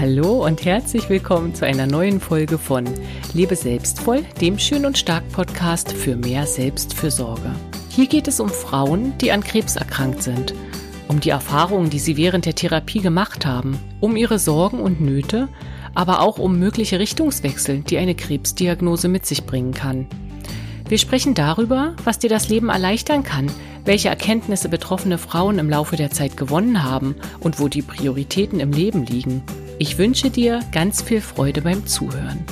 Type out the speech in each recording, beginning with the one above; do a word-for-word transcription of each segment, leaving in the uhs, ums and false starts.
Hallo und herzlich willkommen zu einer neuen Folge von Lebe selbstvoll, dem Schön und Stark Podcast für mehr Selbstfürsorge. Hier geht es um Frauen, die an Krebs erkrankt sind, um die Erfahrungen, die sie während der Therapie gemacht haben, um ihre Sorgen und Nöte, aber auch um mögliche Richtungswechsel, die eine Krebsdiagnose mit sich bringen kann. Wir sprechen darüber, was dir das Leben erleichtern kann, welche Erkenntnisse betroffene Frauen im Laufe der Zeit gewonnen haben und wo die Prioritäten im Leben liegen. Ich wünsche dir ganz viel Freude beim Zuhören.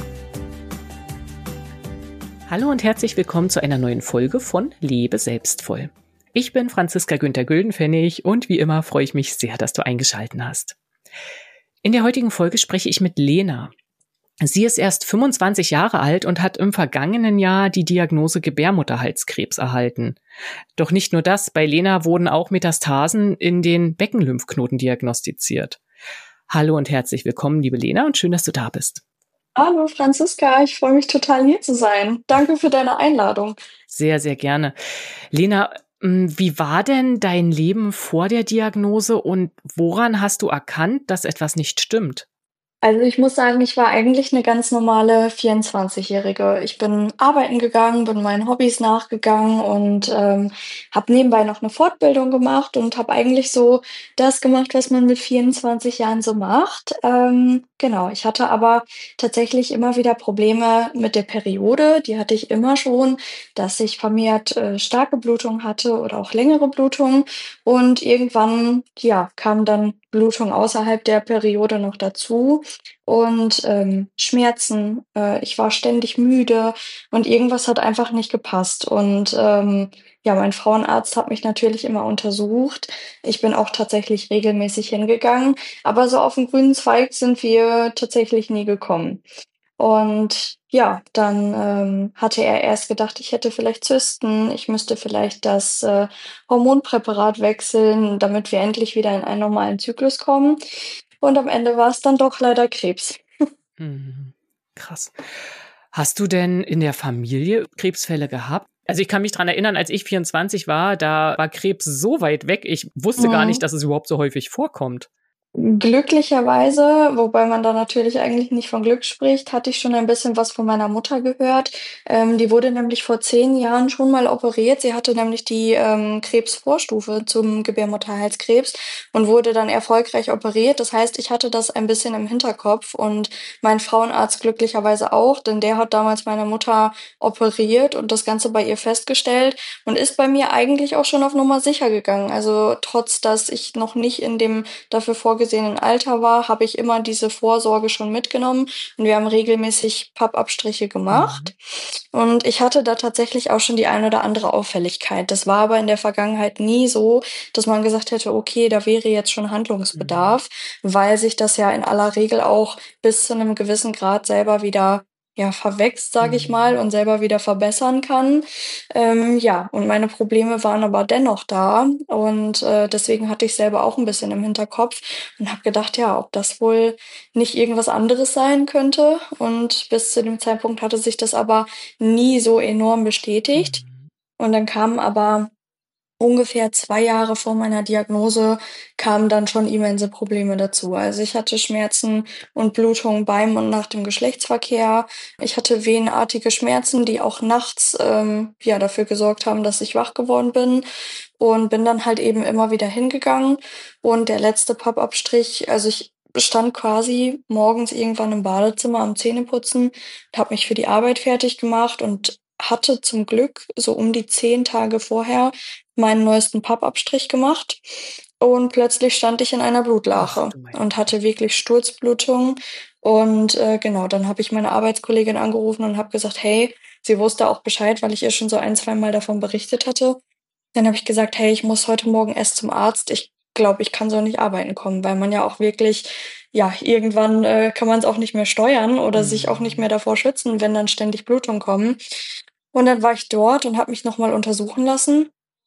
Hallo und herzlich willkommen zu einer neuen Folge von Lebe selbstvoll. Ich bin Franziska Günther-Güldenpfennig und wie immer freue ich mich sehr, dass du eingeschaltet hast. In der heutigen Folge spreche ich mit Lena. Sie ist erst fünfundzwanzig Jahre alt und hat im vergangenen Jahr die Diagnose Gebärmutterhalskrebs erhalten. Doch nicht nur das, bei Lena wurden auch Metastasen in den Beckenlymphknoten diagnostiziert. Hallo und herzlich willkommen, liebe Lena, und schön, dass du da bist. Hallo Franziska, ich freue mich total hier zu sein. Danke für deine Einladung. Sehr, sehr gerne. Lena, wie war denn dein Leben vor der Diagnose und woran hast du erkannt, dass etwas nicht stimmt? Also ich muss sagen, ich war eigentlich eine ganz normale vierundzwanzigjährige. Ich bin arbeiten gegangen, bin meinen Hobbys nachgegangen und ähm, habe nebenbei noch eine Fortbildung gemacht und habe eigentlich so das gemacht, was man mit vierundzwanzig Jahren so macht. Ähm, genau, ich hatte aber tatsächlich immer wieder Probleme mit der Periode. Die hatte ich immer schon, dass ich vermehrt äh, starke Blutung hatte oder auch längere Blutungen. Und irgendwann, ja, kam dann Blutung außerhalb der Periode noch dazu und ähm, Schmerzen. Äh, ich war ständig müde und irgendwas hat einfach nicht gepasst. Und ähm, ja, mein Frauenarzt hat mich natürlich immer untersucht. Ich bin auch tatsächlich regelmäßig hingegangen, aber so auf den grünen Zweig sind wir tatsächlich nie gekommen. Und ja, dann ähm, hatte er erst gedacht, ich hätte vielleicht Zysten, ich müsste vielleicht das äh, Hormonpräparat wechseln, damit wir endlich wieder in einen normalen Zyklus kommen. Und am Ende war es dann doch leider Krebs. Hm, krass. Hast du denn in der Familie Krebsfälle gehabt? Also ich kann mich dran erinnern, als ich vierundzwanzig war, da war Krebs so weit weg, ich wusste gar nicht, Mhm. dass es überhaupt so häufig vorkommt. Glücklicherweise, wobei man da natürlich eigentlich nicht von Glück spricht, hatte ich schon ein bisschen was von meiner Mutter gehört. Ähm, die wurde nämlich vor zehn Jahren schon mal operiert. Sie hatte nämlich die ähm, Krebsvorstufe zum Gebärmutterhalskrebs und wurde dann erfolgreich operiert. Das heißt, ich hatte das ein bisschen im Hinterkopf und mein Frauenarzt glücklicherweise auch, denn der hat damals meine Mutter operiert und das Ganze bei ihr festgestellt und ist bei mir eigentlich auch schon auf Nummer sicher gegangen. Also trotz, dass ich noch nicht in dem dafür vorgesehenen Alter war, habe ich immer diese Vorsorge schon mitgenommen und wir haben regelmäßig Pappabstriche Mhm. gemacht. Und ich hatte da tatsächlich auch schon die ein oder andere Auffälligkeit. Das war aber in der Vergangenheit nie so, dass man gesagt hätte, okay, da wäre jetzt schon Mhm. Handlungsbedarf, weil sich das ja in aller Regel auch bis zu einem gewissen Grad selber wieder ja, verwächst, sage ich mal, Mhm. und selber wieder verbessern kann. Ähm, ja, und meine Probleme waren aber dennoch da und äh, deswegen hatte ich selber auch ein bisschen im Hinterkopf und habe gedacht, ja, ob das wohl nicht irgendwas anderes sein könnte. Und bis zu dem Zeitpunkt hatte sich das aber nie so enorm bestätigt. Mhm. Und dann kamen aber ungefähr zwei Jahre vor meiner Diagnose kamen dann schon immense Probleme dazu. Also ich hatte Schmerzen und Blutungen beim und nach dem Geschlechtsverkehr. Ich hatte venenartige Schmerzen, die auch nachts ähm, ja dafür gesorgt haben, dass ich wach geworden bin und bin dann halt eben immer wieder hingegangen. Und der letzte Pappabstrich, also ich stand quasi morgens irgendwann im Badezimmer am Zähneputzen, habe mich für die Arbeit fertig gemacht und hatte zum Glück so um die zehn Tage vorher meinen neuesten Pappabstrich gemacht und plötzlich stand ich in einer Ach Blutlache du meine und Güte. hatte wirklich Sturzblutungen. Und äh, genau, dann habe ich meine Arbeitskollegin angerufen und habe gesagt, hey, sie wusste auch Bescheid, weil ich ihr schon so ein, zwei Mal davon berichtet hatte. Dann habe ich gesagt, hey, ich muss heute Morgen erst zum Arzt. Ich glaube, ich kann so nicht arbeiten kommen, weil man ja auch wirklich, ja, irgendwann äh, kann man es auch nicht mehr steuern oder sich auch nicht Mhm. mehr davor schützen, wenn dann ständig Blutungen kommen. Und dann war ich dort und habe mich nochmal untersuchen lassen.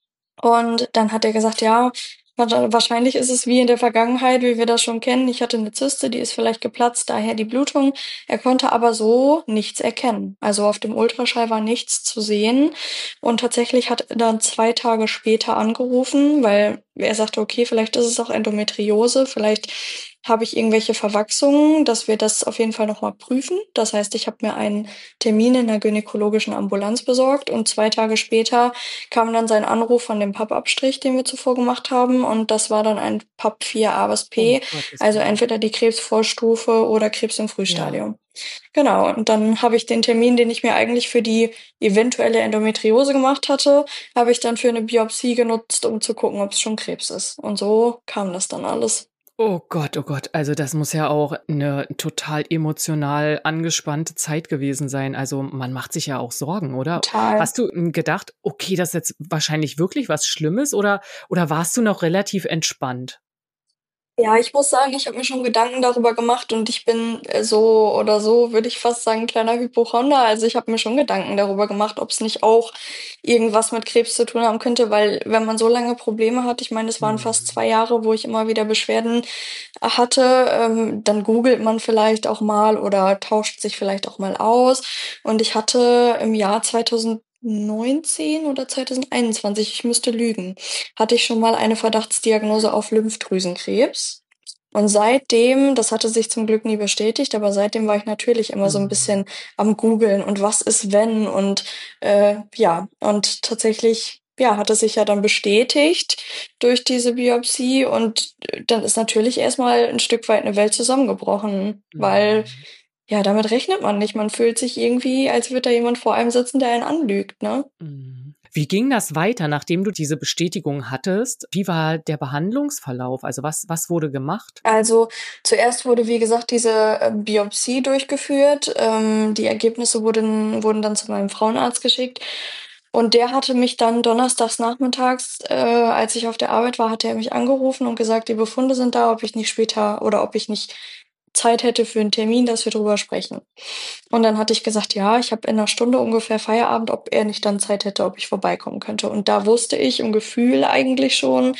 Und dann hat er gesagt, ja, wa- wahrscheinlich ist es wie in der Vergangenheit, wie wir das schon kennen. Ich hatte eine Zyste, die ist vielleicht geplatzt, daher die Blutung. Er konnte aber so nichts erkennen. Also auf dem Ultraschall war nichts zu sehen. Und tatsächlich hat er dann zwei Tage später angerufen, weil er sagte: „Okay, vielleicht ist es auch Endometriose, vielleicht habe ich irgendwelche Verwachsungen, dass wir das auf jeden Fall noch mal prüfen.“ Das heißt, ich habe mir einen Termin in der gynäkologischen Ambulanz besorgt und zwei Tage später kam dann sein Anruf von dem Pappabstrich, den wir zuvor gemacht haben, und das war dann ein Pap vier A B S Um P, Gottes also Willen. entweder die Krebsvorstufe oder Krebs im Ja. Frühstadium. Genau, und dann habe ich den Termin, den ich mir eigentlich für die eventuelle Endometriose gemacht hatte, habe ich dann für eine Biopsie genutzt, um zu gucken, ob's schon Krebs ist. Und so kam das dann alles. Oh Gott, oh Gott. Also, das muss ja auch eine total emotional angespannte Zeit gewesen sein. Also, man macht sich ja auch Sorgen, oder? Total. Hast du, hm, gedacht: „Okay, das ist jetzt wahrscheinlich wirklich was Schlimmes“, oder oder warst du noch relativ entspannt? Ja, ich muss sagen, ich habe mir schon Gedanken darüber gemacht und ich bin, äh, so oder so, würde ich fast sagen, kleiner Hypochonder. Also, ich habe mir schon Gedanken darüber gemacht, ob's nicht auch irgendwas mit Krebs zu tun haben könnte, weil wenn man so lange Probleme hat, ich meine, es waren fast Mhm. zwei Jahre, wo ich immer wieder Beschwerden hatte, ähm, dann googelt man vielleicht auch mal oder tauscht sich vielleicht auch mal aus. Und ich hatte im Jahr zweitausendneunzehn oder zweitausendeinundzwanzig, ich müsste lügen, hatte ich schon mal eine Verdachtsdiagnose auf Lymphdrüsenkrebs. Und seitdem, das hatte sich zum Glück nie bestätigt, aber seitdem war ich natürlich immer so ein Mhm. bisschen am Googeln und was ist wenn und, äh, ja, und tatsächlich, ja, hat es sich ja dann bestätigt durch diese Biopsie und, äh, dann ist natürlich erst mal 'n Stück weit eine Welt zusammengebrochen, weil, Mhm. ja, damit rechnet man nicht. Man fühlt sich irgendwie, als würde da jemand vor einem sitzen, der einen anlügt, ne? Mhm. Wie ging das weiter, nachdem du diese Bestätigung hattest? Wie war der Behandlungsverlauf? Also, was was wurde gemacht? Also, zuerst wurde, wie gesagt, diese, äh, Biopsie durchgeführt. Ähm, die Ergebnisse wurden wurden dann zu meinem Frauenarzt geschickt und der hatte mich dann donnerstags nachmittags, äh, als ich auf der Arbeit war, hatte er mich angerufen und gesagt: „Die Befunde sind da, ob ich nicht später oder ob ich nicht Zeit hätte für 'n Termin, dass wir drüber sprechen.“ Und dann hatte ich gesagt: „Ja, ich habe in 'ner Stunde ungefähr Feierabend, ob er nicht dann Zeit hätte, ob ich vorbeikommen könnte.“ Und da wusste ich im Gefühl eigentlich schon,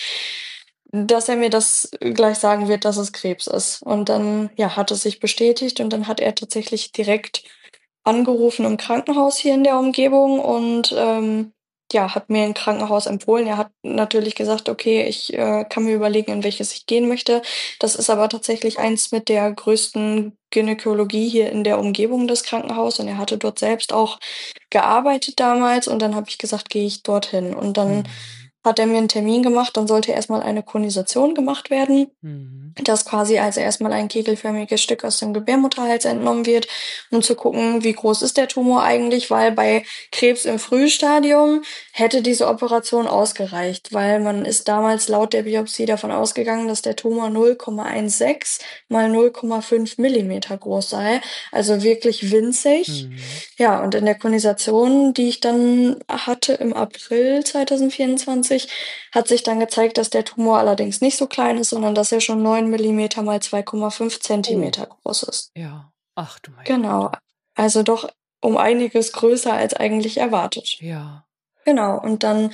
dass er mir das gleich sagen wird, dass es Krebs ist. Und dann, ja, hat es sich bestätigt und dann hat er tatsächlich direkt angerufen im Krankenhaus hier in der Umgebung und, ähm, ja, hat mir 'n Krankenhaus empfohlen. Er hat natürlich gesagt: „Okay, ich, äh, kann mir überlegen, in welches ich gehen möchte.“ Das ist aber tatsächlich eins mit der größten Gynäkologie hier in der Umgebung, das Krankenhaus, und er hatte dort selbst auch gearbeitet damals und dann habe ich gesagt, gehe ich dorthin. Und dann Mhm. hat er mir 'n Termin gemacht, dann sollte erst mal eine Konisation gemacht werden, Mhm. dass quasi also erst mal ein kegelförmiges Stück aus dem Gebärmutterhals entnommen wird, um zu gucken, wie groß ist der Tumor eigentlich, weil bei Krebs im Frühstadium hätte diese Operation ausgereicht, weil man ist damals laut der Biopsie davon ausgegangen, dass der Tumor null Komma sechzehn mal null Komma fünf Millimeter groß sei, also wirklich winzig. Mhm. Ja, und in der Konisation, die ich dann hatte im April zweitausendvierundzwanzig, hat sich dann gezeigt, dass der Tumor allerdings nicht so klein ist, sondern dass er schon neun Millimeter mal zwei Komma fünf Oh, Zentimeter groß ist. ja. Ach du meine Genau, Güte. also doch um einiges größer als eigentlich erwartet. Ja. Genau, und dann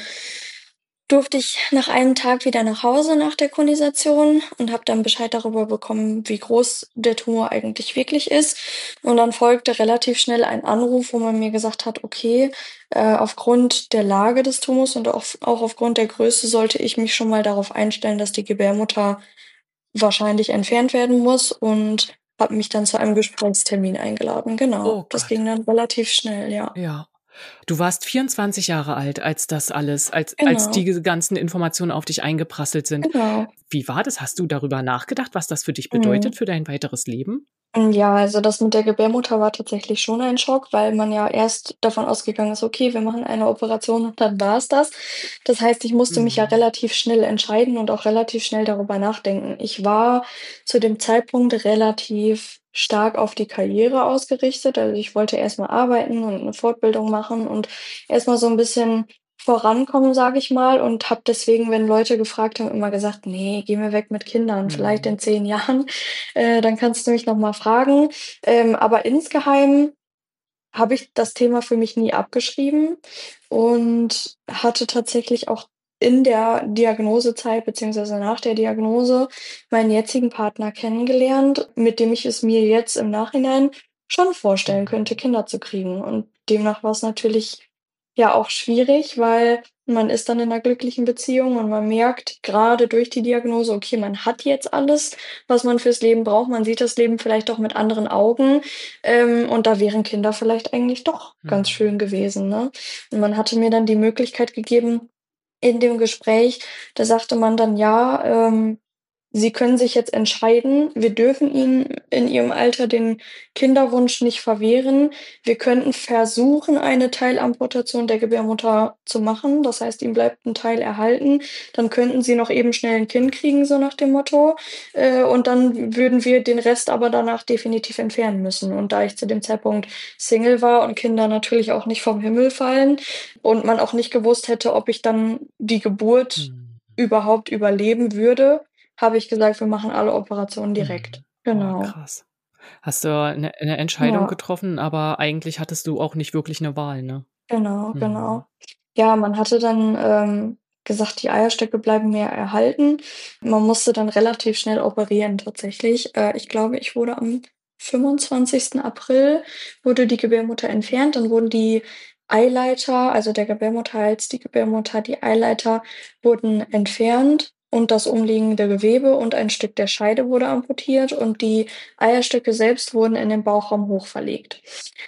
durfte ich nach einem Tag wieder nach Hause nach der Konisation und habe dann Bescheid darüber bekommen, wie groß der Tumor eigentlich wirklich ist. Und dann folgte relativ schnell ein Anruf, wo man mir gesagt hat: „Okay, äh, aufgrund der Lage des Tumors und auch auch aufgrund der Größe sollte ich mich schon mal darauf einstellen, dass die Gebärmutter wahrscheinlich entfernt werden muss“, und hat mich dann zu einem Gesprächstermin eingeladen. Genau, Oh das Gott. ging dann relativ schnell, ja. Ja. Du warst vierundzwanzig Jahre alt, als das alles als als Genau, diese ganzen Informationen auf dich eingeprasselt sind. genau. Wie war das? Hast du darüber nachgedacht, was das für dich Mhm. bedeutet für dein weiteres Leben? Hm, ja, also das mit der Gebärmutter war tatsächlich schon ein Schock, weil man ja erst davon ausgegangen ist: „Okay, wir machen eine Operation und dann war's das.“ Das heißt, ich musste mich ja Mhm. relativ schnell entscheiden und auch relativ schnell darüber nachdenken. Ich war zu dem Zeitpunkt relativ stark auf die Karriere ausgerichtet. Also, ich wollte erst mal arbeiten und 'ne Fortbildung machen und erst mal so 'n bisschen vorankommen, sage ich mal, und habe deswegen, wenn Leute gefragt haben, immer gesagt: „Ne, geh mir weg mit Kindern, vielleicht Mhm. in zehn Jahren, äh, dann kannst du mich noch mal fragen.“ Ähm, aber insgeheim habe ich das Thema für mich nie abgeschrieben und hatte tatsächlich auch in der Diagnosezeit beziehungsweise nach der Diagnose meinen jetzigen Partner kennengelernt, mit dem ich es mir jetzt im Nachhinein schon vorstellen könnte, Mhm. Kinder zu kriegen. Und demnach war's natürlich ja auch schwierig, weil man ist dann in 'ner glücklichen Beziehung und man merkt grade durch die Diagnose, okay, man hat jetzt alles, was man fürs Leben braucht. Man sieht das Leben vielleicht auch mit anderen Augen, ähm, und da wären Kinder vielleicht eigentlich doch ganz Mhm. schön gewesen, ne? Und man hatte mir dann die Möglichkeit gegeben in dem Gespräch, da sagte man dann: „Ja, ähm, Sie können sich jetzt entscheiden. Wir dürfen Ihnen in Ihrem Alter den Kinderwunsch nicht verwehren. Wir könnten versuchen, eine Teilamputation der Gebärmutter zu machen. Das heißt, Ihnen bleibt 'n Teil erhalten. Dann könnten Sie noch eben schnell 'n Kind kriegen“, so nach dem Motto. Äh, und dann würden wir den Rest aber danach definitiv entfernen müssen. Und da ich zu dem Zeitpunkt Single war und Kinder natürlich auch nicht vom Himmel fallen und man auch nicht gewusst hätte, ob ich dann die Geburt Mhm. überhaupt überleben würde, habe ich gesagt: „Wir machen alle Operationen direkt.“ Mhm. Boah, Genau. krass. Hast du 'ne 'ne Entscheidung Ja. getroffen, aber eigentlich hattest du auch nicht wirklich 'ne Wahl, ne? Genau, Mhm. genau. Ja, man hatte dann, ähm, gesagt, die Eierstöcke bleiben mir erhalten. Man musste dann relativ schnell operieren tatsächlich. Äh, ich glaube, ich wurde am fünfundzwanzigsten April wurde die Gebärmutter entfernt. Dann wurden die Eileiter, also der Gebärmutterhals, die Gebärmutter, die Eileiter wurden entfernt und das umliegende Gewebe und ein Stück der Scheide wurde amputiert und die Eierstöcke selbst wurden in den Bauchraum hochverlegt.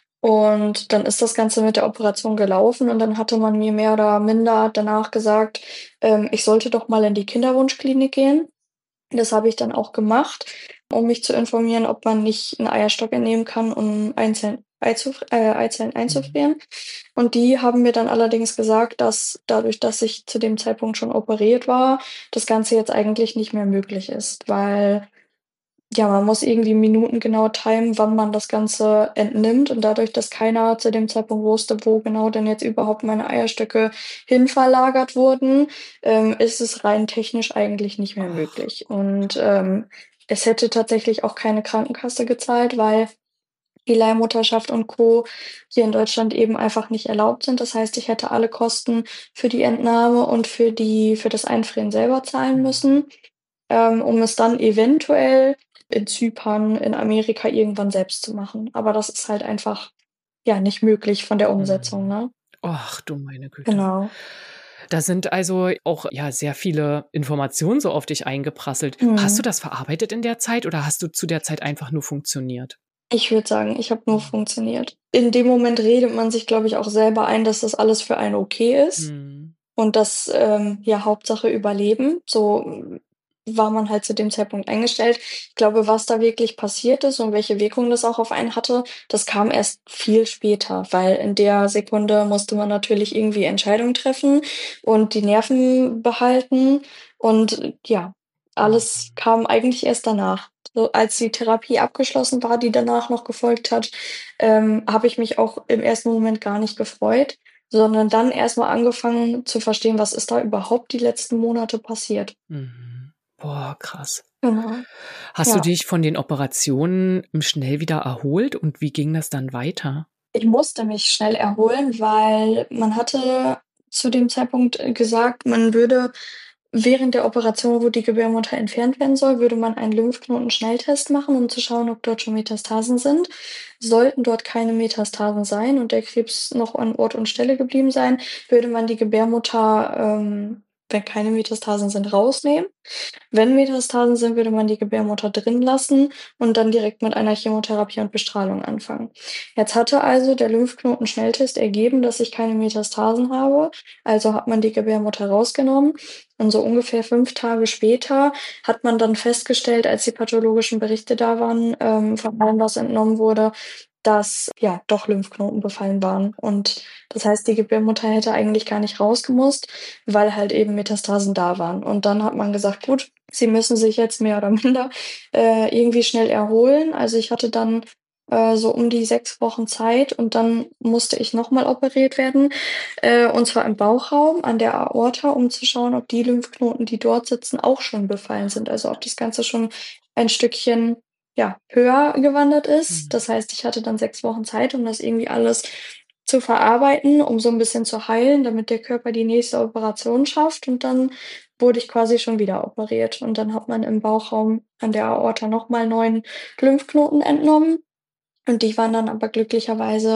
Und dann ist das Ganze mit der Operation gelaufen und dann hatte man mir mehr oder minder danach gesagt, ähm, ich sollte doch mal in die Kinderwunschklinik gehen. Das habe ich dann auch gemacht, um mich zu informieren, ob man nicht 'n Eierstock entnehmen kann, um Einzeln Eizuf äh, Eizellen Mhm. einzufrieren. Und die haben mir dann allerdings gesagt, dass dadurch, dass ich zu dem Zeitpunkt schon operiert war, das Ganze jetzt eigentlich nicht mehr möglich ist, weil, ja, man muss irgendwie minutengenau timen, wann man das Ganze entnimmt. Und dadurch, dass keiner zu dem Zeitpunkt wusste, wo genau denn jetzt überhaupt meine Eierstöcke hin verlagert wurden, ähm, ist es rein technisch eigentlich nicht mehr Ach möglich. Und, Gott. ähm, es hätte tatsächlich auch keine Krankenkasse gezahlt, weil die Leihmutterschaft und Co. hier in Deutschland eben einfach nicht erlaubt sind. Das heißt, ich hätte alle Kosten für die Entnahme und für die für das Einfrieren selber zahlen Mhm. müssen, ähm, um es dann eventuell in Zypern, in Amerika irgendwann selbst zu machen. Aber das ist halt einfach, ja, nicht möglich von der Umsetzung, Mhm. ne? Ach du meine Güte. Genau. Da sind also auch, ja, sehr viele Informationen so auf dich eingeprasselt. Hast du Mhm. das verarbeitet in der Zeit oder hast du zu der Zeit einfach nur funktioniert? Ich würde sagen, ich habe nur Mhm. funktioniert. In dem Moment redet man sich, glaube ich, auch selber ein, dass das alles für einen okay ist Mhm. und dass, ähm, ja, Hauptsache Überleben. So war man halt zu dem Zeitpunkt eingestellt. Ich glaube, was da wirklich passiert ist und welche Wirkung das auch auf einen hatte, das kam erst viel später, weil in der Sekunde musste man natürlich irgendwie Entscheidungen treffen und die Nerven behalten und ja, alles Mhm. kam eigentlich erst danach. So als die Therapie abgeschlossen war, die danach noch gefolgt hat, ähm, habe ich mich auch im ersten Moment gar nicht gefreut, sondern dann erst mal angefangen zu verstehen, was ist da überhaupt die letzten Monate passiert. Mhm. Boah, krass. Genau. Hast du Ja. dich von den Operationen, hm, schnell wieder erholt und wie ging das dann weiter? Ich musste mich schnell erholen, weil man hatte zu dem Zeitpunkt, äh, gesagt, man würde während der Operation, wo die Gebärmutter entfernt werden soll, würde man einen Lymphknoten-Schnelltest machen, um zu schauen, ob dort schon Metastasen sind. Sollten dort keine Metastasen sein und der Krebs noch an Ort und Stelle geblieben sein, würde man die Gebärmutter, ähm, wenn keine Metastasen sind, rausnehmen. Wenn Metastasen sind, würde man die Gebärmutter drin lassen und dann direkt mit einer Chemotherapie und Bestrahlung anfangen. Jetzt hatte also der Lymphknoten-Schnelltest ergeben, dass ich keine Metastasen habe, also hat man die Gebärmutter rausgenommen und so ungefähr fünf Tage später hat man dann festgestellt, als die pathologischen Berichte da waren, ähm, von allem, was entnommen wurde, dass, ja, doch Lymphknoten befallen waren. Und das heißt, die Gebärmutter hätte eigentlich gar nicht rausgemusst, weil halt eben Metastasen da waren. Und dann hat man gesagt: „Gut, Sie müssen sich jetzt mehr oder minder, äh, irgendwie schnell erholen.“ Also, ich hatte dann, äh, so um die sechs Wochen Zeit und dann musste ich noch mal operiert werden, äh, und zwar im Bauchraum an der Aorta, um zu schauen, ob die Lymphknoten, die dort sitzen, auch schon befallen sind. Also, ob das Ganze schon ein Stückchen, ja, höher gewandert ist. Mhm. Das heißt, ich hatte dann sechs Wochen Zeit, um das irgendwie alles zu verarbeiten, um so 'n bisschen zu heilen, damit der Körper die nächste Operation schafft. Und dann wurde ich quasi schon wieder operiert. Und dann hat man im Bauchraum an der Aorta noch mal neun Lymphknoten entnommen und die waren dann aber glücklicherweise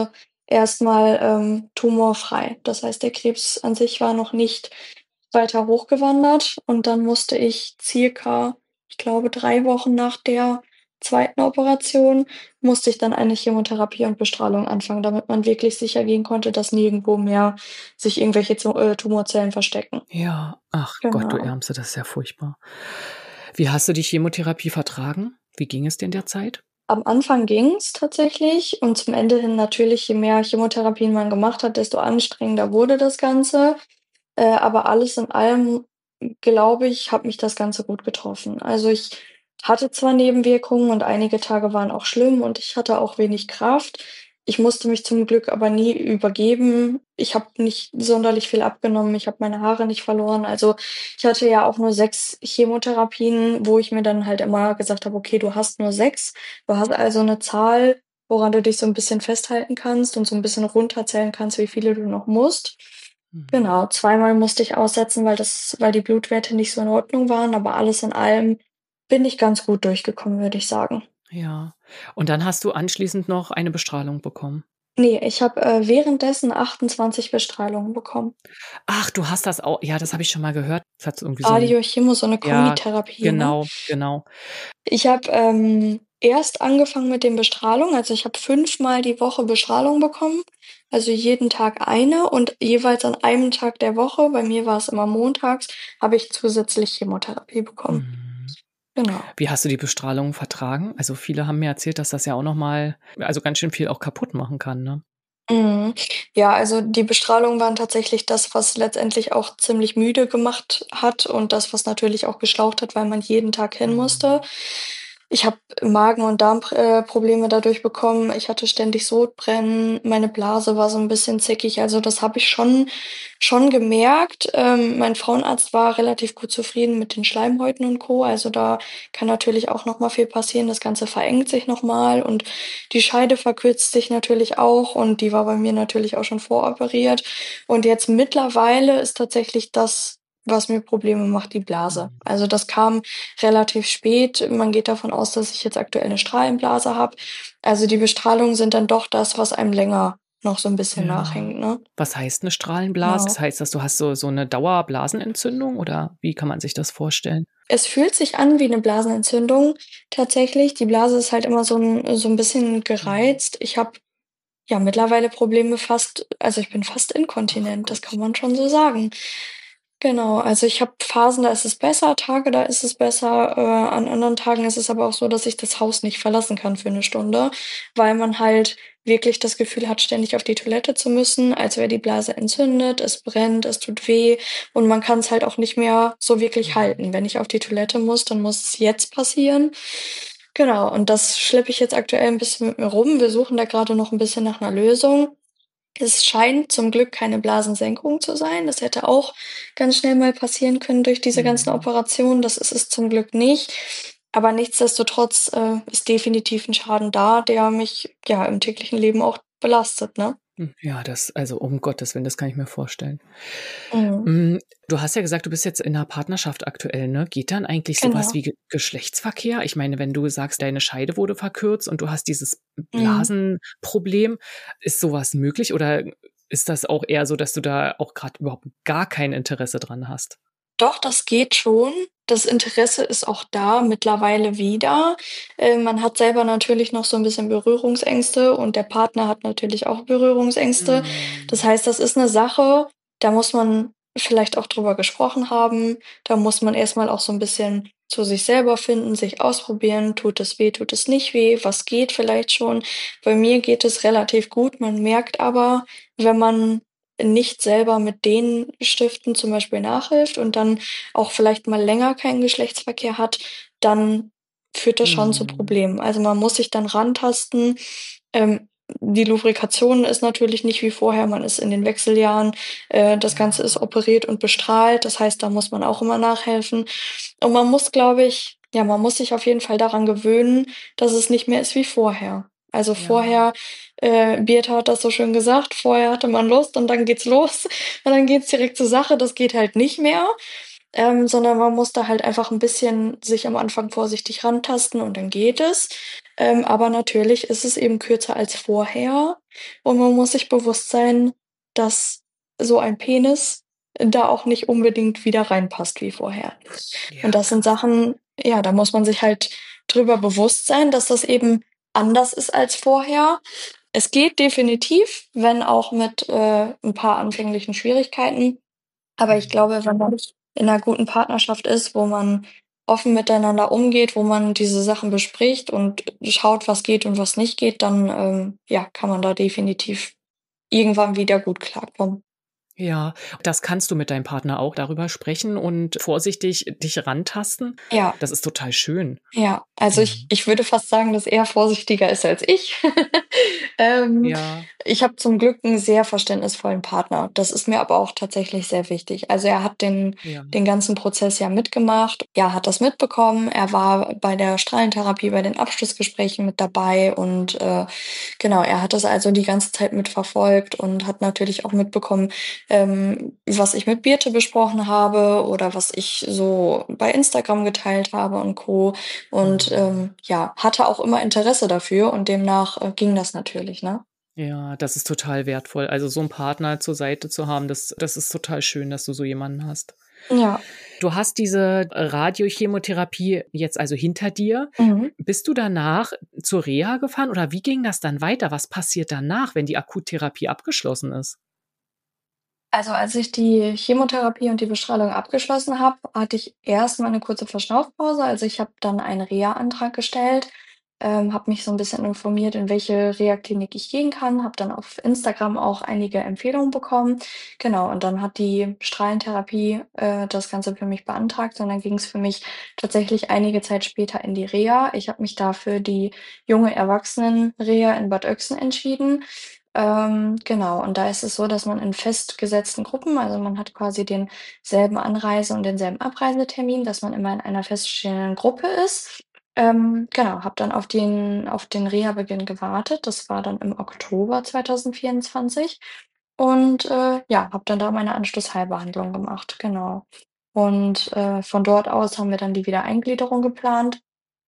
erstmal ähm, tumorfrei. Das heißt, der Krebs an sich war noch nicht weiter hochgewandert und dann musste ich circa, ich glaube, drei Wochen nach der zweiten Operation musste ich dann eine Chemotherapie und Bestrahlung anfangen, damit man wirklich sicher gehen konnte, dass nirgendwo mehr sich irgendwelche Zu äh, Tumorzellen verstecken. Ja, ach Gott, du Genau. Ärmste, das ist ja furchtbar. Wie hast du die Chemotherapie vertragen? Wie ging es dir in der Zeit? Am Anfang ging's tatsächlich und zum Ende hin natürlich, je mehr Chemotherapien man gemacht hat, desto anstrengender wurde das Ganze. Äh, aber alles in allem, glaube ich, hat mich das Ganze gut getroffen. Also, ich hatte zwar Nebenwirkungen und einige Tage waren auch schlimm und ich hatte auch wenig Kraft. Ich musste mich zum Glück aber nie übergeben. Ich habe nicht sonderlich viel abgenommen. Ich habe meine Haare nicht verloren. Also, ich hatte ja auch nur sechs Chemotherapien, wo ich mir dann halt immer gesagt habe: „Okay, du hast nur sechs. Du hast also 'ne Zahl, woran du dich so 'n bisschen festhalten kannst und so 'n bisschen runterzählen kannst, wie viele du noch musst.“ Mhm. Genau, zweimal musste ich aussetzen, weil das weil die Blutwerte nicht so in Ordnung waren, aber alles in allem bin ich ganz gut durchgekommen, würde ich sagen. Ja. Und dann hast du anschließend noch eine Bestrahlung bekommen? Ne, ich habe, äh, währenddessen achtundzwanzig Bestrahlungen bekommen. Ach, du hast das au ja, das habe ich schon mal gehört. Das hat so irgendwie so 'n Radio, Chemo, so 'ne ja, Kombitherapie, ne? genau, genau. Ich habe, ähm, erst angefangen mit den Bestrahlungen. Also, ich habe fünfmal die Woche Bestrahlung bekommen, also jeden Tag eine und jeweils an einem Tag der Woche, bei mir war's immer montags, habe ich zusätzlich Chemotherapie bekommen. Mhm. Genau. Wie hast du die Bestrahlung vertragen? Also, viele haben mir erzählt, dass das ja auch noch mal also, ganz schön viel auch kaputt machen kann, ne? Mhm. Ja, also die Bestrahlungen waren tatsächlich das, was letztendlich auch ziemlich müde gemacht hat und das, was natürlich auch geschlaucht hat, weil man jeden Tag hin musste. Mhm. Ich habe Magen und Darm äh, Probleme dadurch bekommen. Ich hatte ständig Sodbrennen, meine Blase war so 'n bisschen zickig. Also, das habe ich schon schon gemerkt. Ähm, mein Frauenarzt war relativ gut zufrieden mit den Schleimhäuten und Co. Also, da kann natürlich auch noch mal viel passieren. Das Ganze verengt sich noch mal und die Scheide verkürzt sich natürlich auch und die war bei mir natürlich auch schon voroperiert. Und jetzt mittlerweile ist tatsächlich das, was mir Probleme macht, die Blase. Mhm. Also, das kam relativ spät. Man geht davon aus, dass ich jetzt aktuell 'ne Strahlenblase habe. Also, die Bestrahlungen sind dann doch das, was einem länger noch so 'n bisschen Ja. nachhängt, ne? Was heißt 'ne Strahlenblase? Genau. Das heißt das, du hast so so 'ne Dauerblasenentzündung oder wie kann man sich das vorstellen? Es fühlt sich an wie 'ne Blasenentzündung tatsächlich. Die Blase ist halt immer so 'n so 'n bisschen Mhm. gereizt. Ich habe, ja, mittlerweile Probleme fast also, ich bin fast Ach inkontinent, das kann Gottchen. man schon so sagen. Genau, also, ich habe Phasen, da ist es besser, Tage, da ist es besser. Äh, an anderen Tagen ist es aber auch so, dass ich das Haus nicht verlassen kann für 'ne Stunde, weil man halt wirklich das Gefühl hat, ständig auf die Toilette zu müssen, als wäre die Blase entzündet. Es brennt, es tut weh und man kann's halt auch nicht mehr so wirklich Mhm. halten. Wenn ich auf die Toilette muss, dann muss es jetzt passieren. Genau, und das schleppe ich jetzt aktuell 'n bisschen mit mir rum. Wir suchen da grade noch 'n bisschen nach 'ner Lösung. Es scheint zum Glück keine Blasensenkung zu sein. Das hätte auch ganz schnell mal passieren können durch diese ganzen Mhm. Operationen. Das ist es zum Glück nicht. Aber nichtsdestotrotz, äh, ist definitiv 'n Schaden da, der mich, ja, im täglichen Leben auch belastet, ne? Hm, ja, das also, um Gottes Willen, das kann ich mir vorstellen. Mhm. Hm, du hast ja gesagt, du bist jetzt in 'ner Partnerschaft aktuell, ne? Geht dann eigentlich so was Genau. wie Ge Geschlechtsverkehr? Ich meine, wenn du sagst, deine Scheide wurde verkürzt und du hast dieses Mhm. Blasenproblem, ist so was möglich oder ist das auch eher so, dass du da auch grad überhaupt gar kein Interesse dran hast? Doch, das geht schon. Das Interesse ist auch da mittlerweile wieder. Äh, man hat selber natürlich noch so 'n bisschen Berührungsängste und der Partner hat natürlich auch Berührungsängste. Das Mhm. heißt, das ist 'ne Sache, da muss man vielleicht auch drüber gesprochen haben. Da muss man erst mal auch so 'n bisschen zu sich selber finden, sich ausprobieren. Tut es weh, tut es nicht weh? Was geht vielleicht schon? Bei mir geht es relativ gut. Man merkt aber, wenn man nicht selber mit den Stiften zum Beispiel nachhilft und dann auch vielleicht mal länger keinen Geschlechtsverkehr hat, dann führt das schon zu Mhm. Problemen. Also, man muss sich dann rantasten. Ähm, die Lubrikation ist natürlich nicht wie vorher. Man ist in den Wechseljahren. Äh, das Ganze ist Ja. operiert und bestrahlt. Das heißt, da muss man auch immer nachhelfen. Und man muss, glaube ich ja, man muss sich auf jeden Fall daran gewöhnen, dass es nicht mehr ist wie vorher. Also, Ja. vorher äh, Birte hat das so schön gesagt, vorher hatte man Lust und dann geht's los und dann geht's direkt zur Sache. Das geht halt nicht mehr, ähm, sondern man muss da halt einfach 'n bisschen sich am Anfang vorsichtig rantasten und dann geht es. Ähm, aber natürlich ist es eben kürzer als vorher und man muss sich bewusst sein, dass so ein Penis da auch nicht unbedingt wieder reinpasst wie vorher. Und Ja, das sind krass. Sachen, ja, da muss man sich halt drüber bewusst sein, dass das eben anders ist als vorher. Es geht definitiv, wenn auch mit, äh, 'n paar anfänglichen Schwierigkeiten. Aber ich Mhm. glaube, wenn man in 'ner guten Partnerschaft ist, wo man offen miteinander umgeht, wo man diese Sachen bespricht und schaut, was geht und was nicht geht, dann, ähm, ja, kann man da definitiv irgendwann wieder gut klarkommen. Ja, das kannst du mit deinem Partner auch darüber sprechen und vorsichtig dich rantasten? Ja. Das ist total schön. Ja, also ich Mhm. ich würde fast sagen, dass er vorsichtiger ist als ich. Ähm, Ja. ich habe zum Glück 'n sehr verständnisvollen Partner. Das ist mir aber auch tatsächlich sehr wichtig. Also, er hat den Ja. den ganzen Prozess ja mitgemacht. Ja, hat das mitbekommen. Er war bei der Strahlentherapie, bei den Abschlussgesprächen mit dabei und, äh, genau, er hat das also die ganze Zeit mitverfolgt und hat natürlich auch mitbekommen, ähm, was ich mit Birte besprochen habe oder was ich so bei Instagram geteilt habe und Co. Und, Mhm. ähm, ja, hatte auch immer Interesse dafür und demnach, äh, ging das natürlich, ne? Ja, das ist total wertvoll. Also, so 'n Partner zur Seite zu haben, das das ist total schön, dass du so jemanden hast. Ja. Du hast diese Radiochemotherapie jetzt also hinter dir. Mhm. Bist du danach zur Reha gefahren oder wie ging das dann weiter? Was passiert danach, wenn die Akuttherapie abgeschlossen ist? Also, als ich die Chemotherapie und die Bestrahlung abgeschlossen habe, hatte ich erst mal 'ne kurze Verschnaufpause. Also, ich habe dann einen Reha-Antrag gestellt, ähm, habe mich so 'n bisschen informiert, in welche Reha-Klinik ich gehen kann, habe dann auf Instagram auch einige Empfehlungen bekommen. Genau, und dann hat die Strahlentherapie, äh, das Ganze für mich beantragt und dann ging's für mich tatsächlich einige Zeit später in die Reha. Ich habe mich da für die junge Erwachsenen-Reha in Bad Oecksen entschieden. Ähm, genau, und da ist es so, dass man in festgesetzten Gruppen also, man hat quasi denselben Anreise und denselben Abreisetermin, dass man immer in einer feststehenden Gruppe ist. Ähm, genau, habe dann auf den auf den Reha-Beginn gewartet. Das war dann im Oktober zweitausendvierundzwanzig und, äh, ja, habe dann da meine Anschlussheilbehandlung gemacht, genau. Und, äh, von dort aus haben wir dann die Wiedereingliederung geplant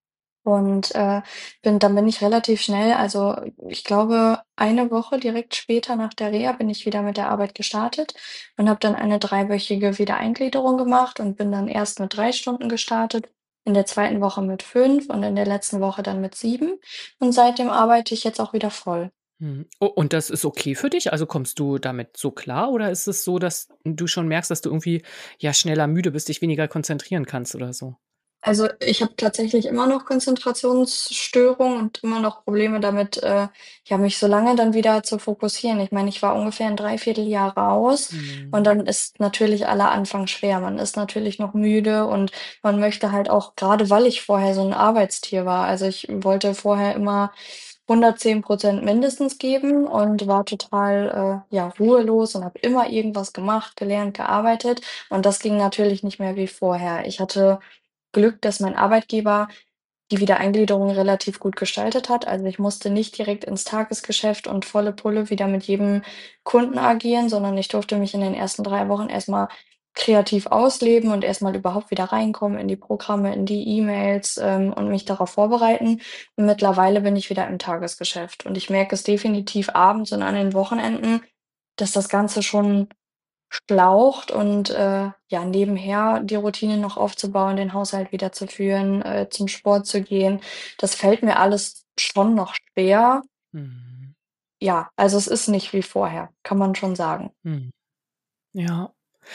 und, äh, bin dann bin ich relativ schnell also, ich glaube, eine Woche direkt später nach der Reha bin ich wieder mit der Arbeit gestartet und habe dann eine dreiwöchige Wiedereingliederung gemacht und bin dann erst mit drei Stunden gestartet, in der zweiten Woche mit fünf und in der letzten Woche dann mit sieben und seitdem arbeite ich jetzt auch wieder voll. Mhm. U und das ist okay für dich? Also, kommst du damit so klar oder ist es so, dass du schon merkst, dass du irgendwie, ja, schneller müde bist, dich weniger konzentrieren kannst oder so? Also, ich habe tatsächlich immer noch Konzentrationsstörungen und immer noch Probleme damit, äh, ja, mich so lange dann wieder zu fokussieren. Ich meine, ich war ungefähr 'n dreiviertel Jahr raus und Mhm. dann ist natürlich aller Anfang schwer. Man ist natürlich noch müde und man möchte halt auch grade weil ich vorher so 'n Arbeitstier war also, ich wollte vorher immer hundertzehn Prozent mindestens geben und war total, äh, ja, ruhelos und habe immer irgendwas gemacht, gelernt, gearbeitet und das ging natürlich nicht mehr wie vorher. Ich hatte Glück, dass mein Arbeitgeber die Wiedereingliederung relativ gut gestaltet hat. Also, ich musste nicht direkt ins Tagesgeschäft und volle Pulle wieder mit jedem Kunden agieren, sondern ich durfte mich in den ersten drei Wochen erst mal kreativ ausleben und erst mal überhaupt wieder reinkommen in die Programme, in die E-Mails, ähm, und mich darauf vorbereiten. Und mittlerweile bin ich wieder im Tagesgeschäft und ich merke es definitiv abends und an den Wochenenden, dass das Ganze schon schlaucht und, äh, ja, nebenher die Routine noch aufzubauen, den Haushalt wieder zu führen, äh, zum Sport zu gehen. Das fällt mir alles schon noch schwer. Mhm. Ja, also, es ist nicht wie vorher, kann man schon sagen. Mhm. Ja.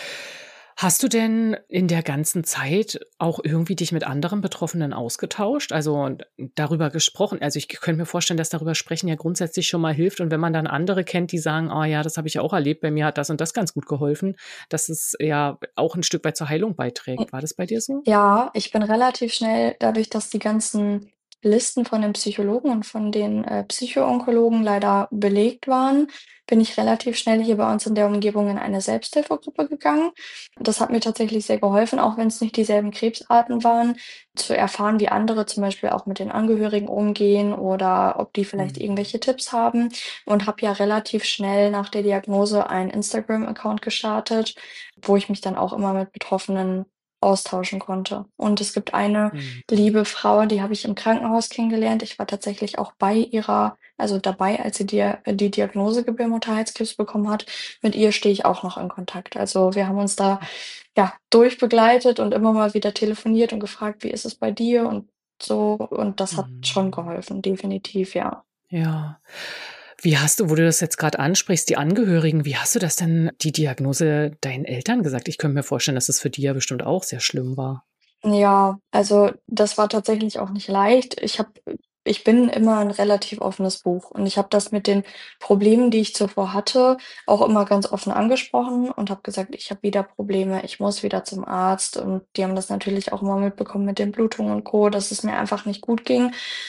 Hast du denn in der ganzen Zeit auch irgendwie dich mit anderen Betroffenen ausgetauscht, also, d darüber gesprochen? Also, ich k könnte mir vorstellen, dass darüber sprechen ja grundsätzlich schon mal hilft und wenn man dann andere kennt, die sagen: „Oh ja, das habe ich auch erlebt, bei mir hat das und das ganz gut geholfen“, dass es ja auch 'n Stück weit zur Heilung Hm, beiträgt. War das bei dir so? ja, ich bin relativ schnell dadurch, dass die ganzen Listen von den Psychologen und von den, äh, Psychoonkologen leider belegt waren, bin ich relativ schnell hier bei uns in der Umgebung in eine Selbsthilfegruppe gegangen. Das hat mir tatsächlich sehr geholfen, auch wenn's nicht dieselben Krebsarten waren, zu erfahren, wie andere zum Beispiel auch mit den Angehörigen umgehen oder ob die vielleicht Mhm. irgendwelche Tipps haben und habe ja relativ schnell nach der Diagnose einen Instagram-Account gestartet, wo ich mich dann auch immer mit Betroffenen austauschen konnte. Und es gibt eine Mhm. liebe Frau, die habe ich im Krankenhaus kennengelernt. Ich war tatsächlich auch bei ihrer also dabei, als sie die die Diagnose Gebärmutterhalskrebs bekommen hat. Mit ihr stehe ich auch noch in Kontakt. Also, wir haben uns da, ja, durchbegleitet und immer mal wieder telefoniert und gefragt: „Wie ist es bei dir?“ und so. Und das hat schon Mhm. geholfen, definitiv, ja. Ja. Wie hast du, wo du das jetzt grad ansprichst, die Angehörigen, wie hast du das denn die Diagnose deinen Eltern gesagt? Ich könnte mir vorstellen, dass das für die ja bestimmt auch sehr schlimm war. Ja, also, das war tatsächlich auch nicht leicht. Ich habe ich bin immer 'n relativ offenes Buch und ich habe das mit den Problemen, die ich zuvor hatte, auch immer ganz offen angesprochen und habe gesagt: „Ich habe wieder Probleme, ich muss wieder zum Arzt.“ Und die haben das natürlich auch immer mitbekommen mit den Blutungen und Co., dass es mir einfach nicht gut ging.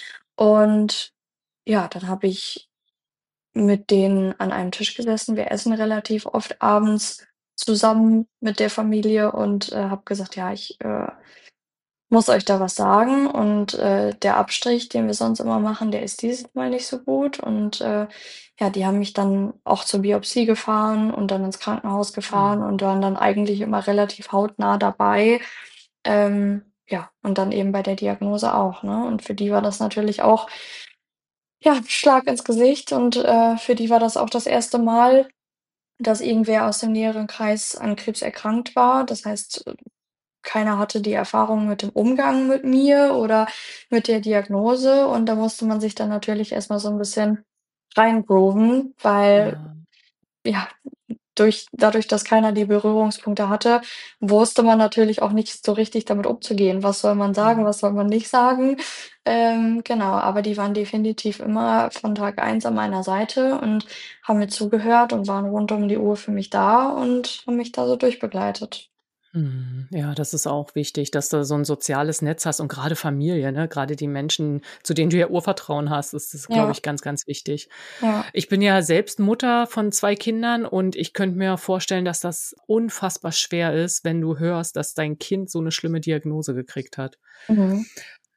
Und ja, dann habe ich mit denen an einem Tisch gesessen. Wir essen relativ oft abends zusammen mit der Familie und, äh, habe gesagt: „Ja, ich, äh, muss euch da was sagen und, äh, der Abstrich, den wir sonst immer machen, der ist dieses Mal nicht so gut.“ Und, äh, ja, die haben mich dann auch zur Biopsie gefahren und dann ins Krankenhaus gefahren und Oh. waren dann eigentlich immer relativ hautnah dabei. Ähm, ja, und dann eben bei der Diagnose auch, ne? Und für die war das natürlich auch ja, Schlag ins Gesicht und, äh, für die war das auch das erste Mal, dass irgendwer aus dem näheren Kreis an Krebs erkrankt war. Das heißt, äh, keiner hatte die Erfahrung mit dem Umgang mit mir oder mit der Diagnose und da musste man sich dann natürlich erst mal so 'n bisschen reingrooven, weil, Ja. ja, durch dadurch, dass keiner die Berührungspunkte hatte, wusste man natürlich auch nicht so richtig damit umzugehen. Was soll man sagen, Mhm. was soll man nicht sagen? Ähm, genau, aber die waren definitiv immer von Tag eins an meiner Seite und haben mir zugehört und waren rund um die Uhr für mich da und haben mich da so durchbegleitet. Mhm. Ja, das ist auch wichtig, dass du so 'n soziales Netz hast und grade Familie, ne? Grade die Menschen, zu denen du ja Urvertrauen hast, das ist, glaube Ja. ich, ganz, ganz wichtig. Ja. Ich bin ja selbst Mutter von zwei Kindern und ich könnte mir vorstellen, dass das unfassbar schwer ist, wenn du hörst, dass dein Kind so 'ne schlimme Diagnose gekriegt hat. Mhm.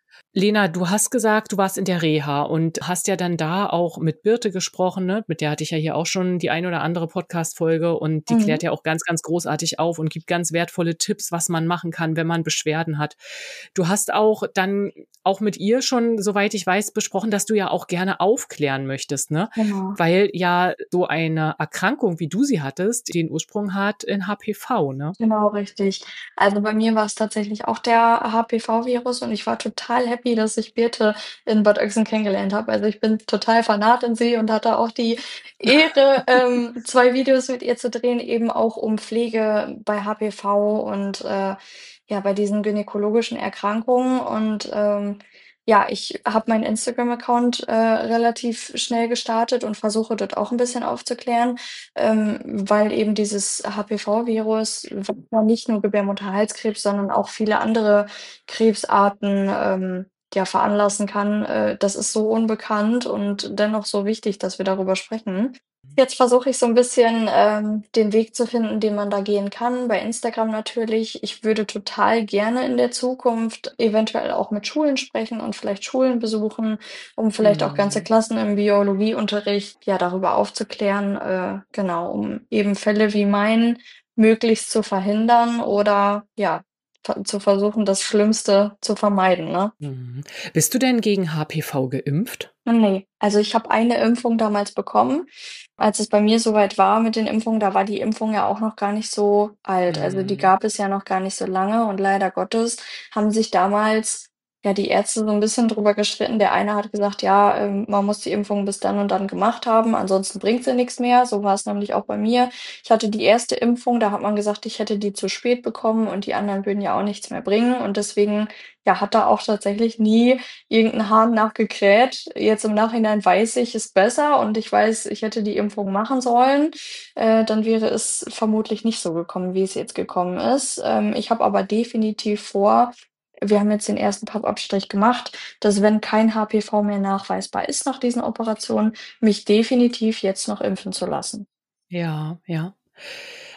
Lena, du hast gesagt, du warst in der Reha und hast ja dann da auch mit Birte gesprochen, ne? Mit der hatte ich ja hier auch schon die ein oder andere Podcast-Folge und die klärt Mhm. ja auch ganz, ganz großartig auf und gibt ganz wertvolle Tipps, was man machen kann, wenn man Beschwerden hat. Du hast auch dann auch mit ihr schon, soweit ich weiß, besprochen, dass du ja auch gerne aufklären möchtest, ne? Genau. Weil ja so eine Erkrankung, wie du sie hattest, den Ursprung hat in HPV, ne? Genau, richtig. Also, bei mir war's tatsächlich auch der HPV-Virus und ich war total happy, dass ich Birte in Bad Oeyncksen kennengelernt habe. Also, ich bin total Fanat in sie und hatte auch die Ehre, ähm, zwei Videos mit ihr zu drehen, eben auch um Pflege bei HPV und, äh, ja, bei diesen gynäkologischen Erkrankungen. Und, ähm, ja, ich habe meinen Instagram-Account, äh, relativ schnell gestartet und versuche dort auch 'n bisschen aufzuklären, ähm, weil eben dieses HPV-Virus nicht nur Gebärmutterhalskrebs, sondern auch viele andere Krebsarten, ähm, ja, veranlassen kann. Äh, das ist so unbekannt und dennoch so wichtig, dass wir darüber sprechen. Jetzt versuche ich so 'n bisschen, ähm, den Weg zu finden, den man da gehen kann, bei Instagram natürlich. Ich würde total gerne in der Zukunft eventuell auch mit Schulen sprechen und vielleicht Schulen besuchen, um vielleicht auch ganze Mhm. Klassen im Biologieunterricht, ja, darüber aufzuklären, äh, genau, um eben Fälle wie meinen möglichst zu verhindern oder, ja, ver zu versuchen, das Schlimmste zu vermeiden, ne? Mhm. Bist du denn gegen HPV geimpft? Ne, also, ich habe eine Impfung damals bekommen. Als es bei mir so weit war mit den Impfungen, da war die Impfung ja auch noch gar nicht so alt. Also, die Mhm. gab es ja noch gar nicht so lange und leider Gottes haben sich damals, ja, die Ärzte so 'n bisschen drüber gestritten. Der eine hat gesagt: „Ja, ähm, man muss die Impfung bis dann und dann gemacht haben, ansonsten bringt sie nix mehr.“ So war's nämlich auch bei mir. Ich hatte die erste Impfung, da hat man gesagt, ich hätte die zu spät bekommen und die anderen würden ja auch nichts mehr bringen und deswegen, ja, hat da auch tatsächlich nie irgend 'n Hahn nach gekräht. Jetzt im Nachhinein weiß ich es besser und ich weiß, ich hätte die Impfung machen sollen. Äh, dann wäre es vermutlich nicht so gekommen, wie es jetzt gekommen ist. Ähm, ich habe aber definitiv vor wir haben jetzt den ersten Pappabstrich gemacht, dass, wenn kein HPV mehr nachweisbar ist nach diesen Operationen, mich definitiv jetzt noch impfen zu lassen. Ja, ja.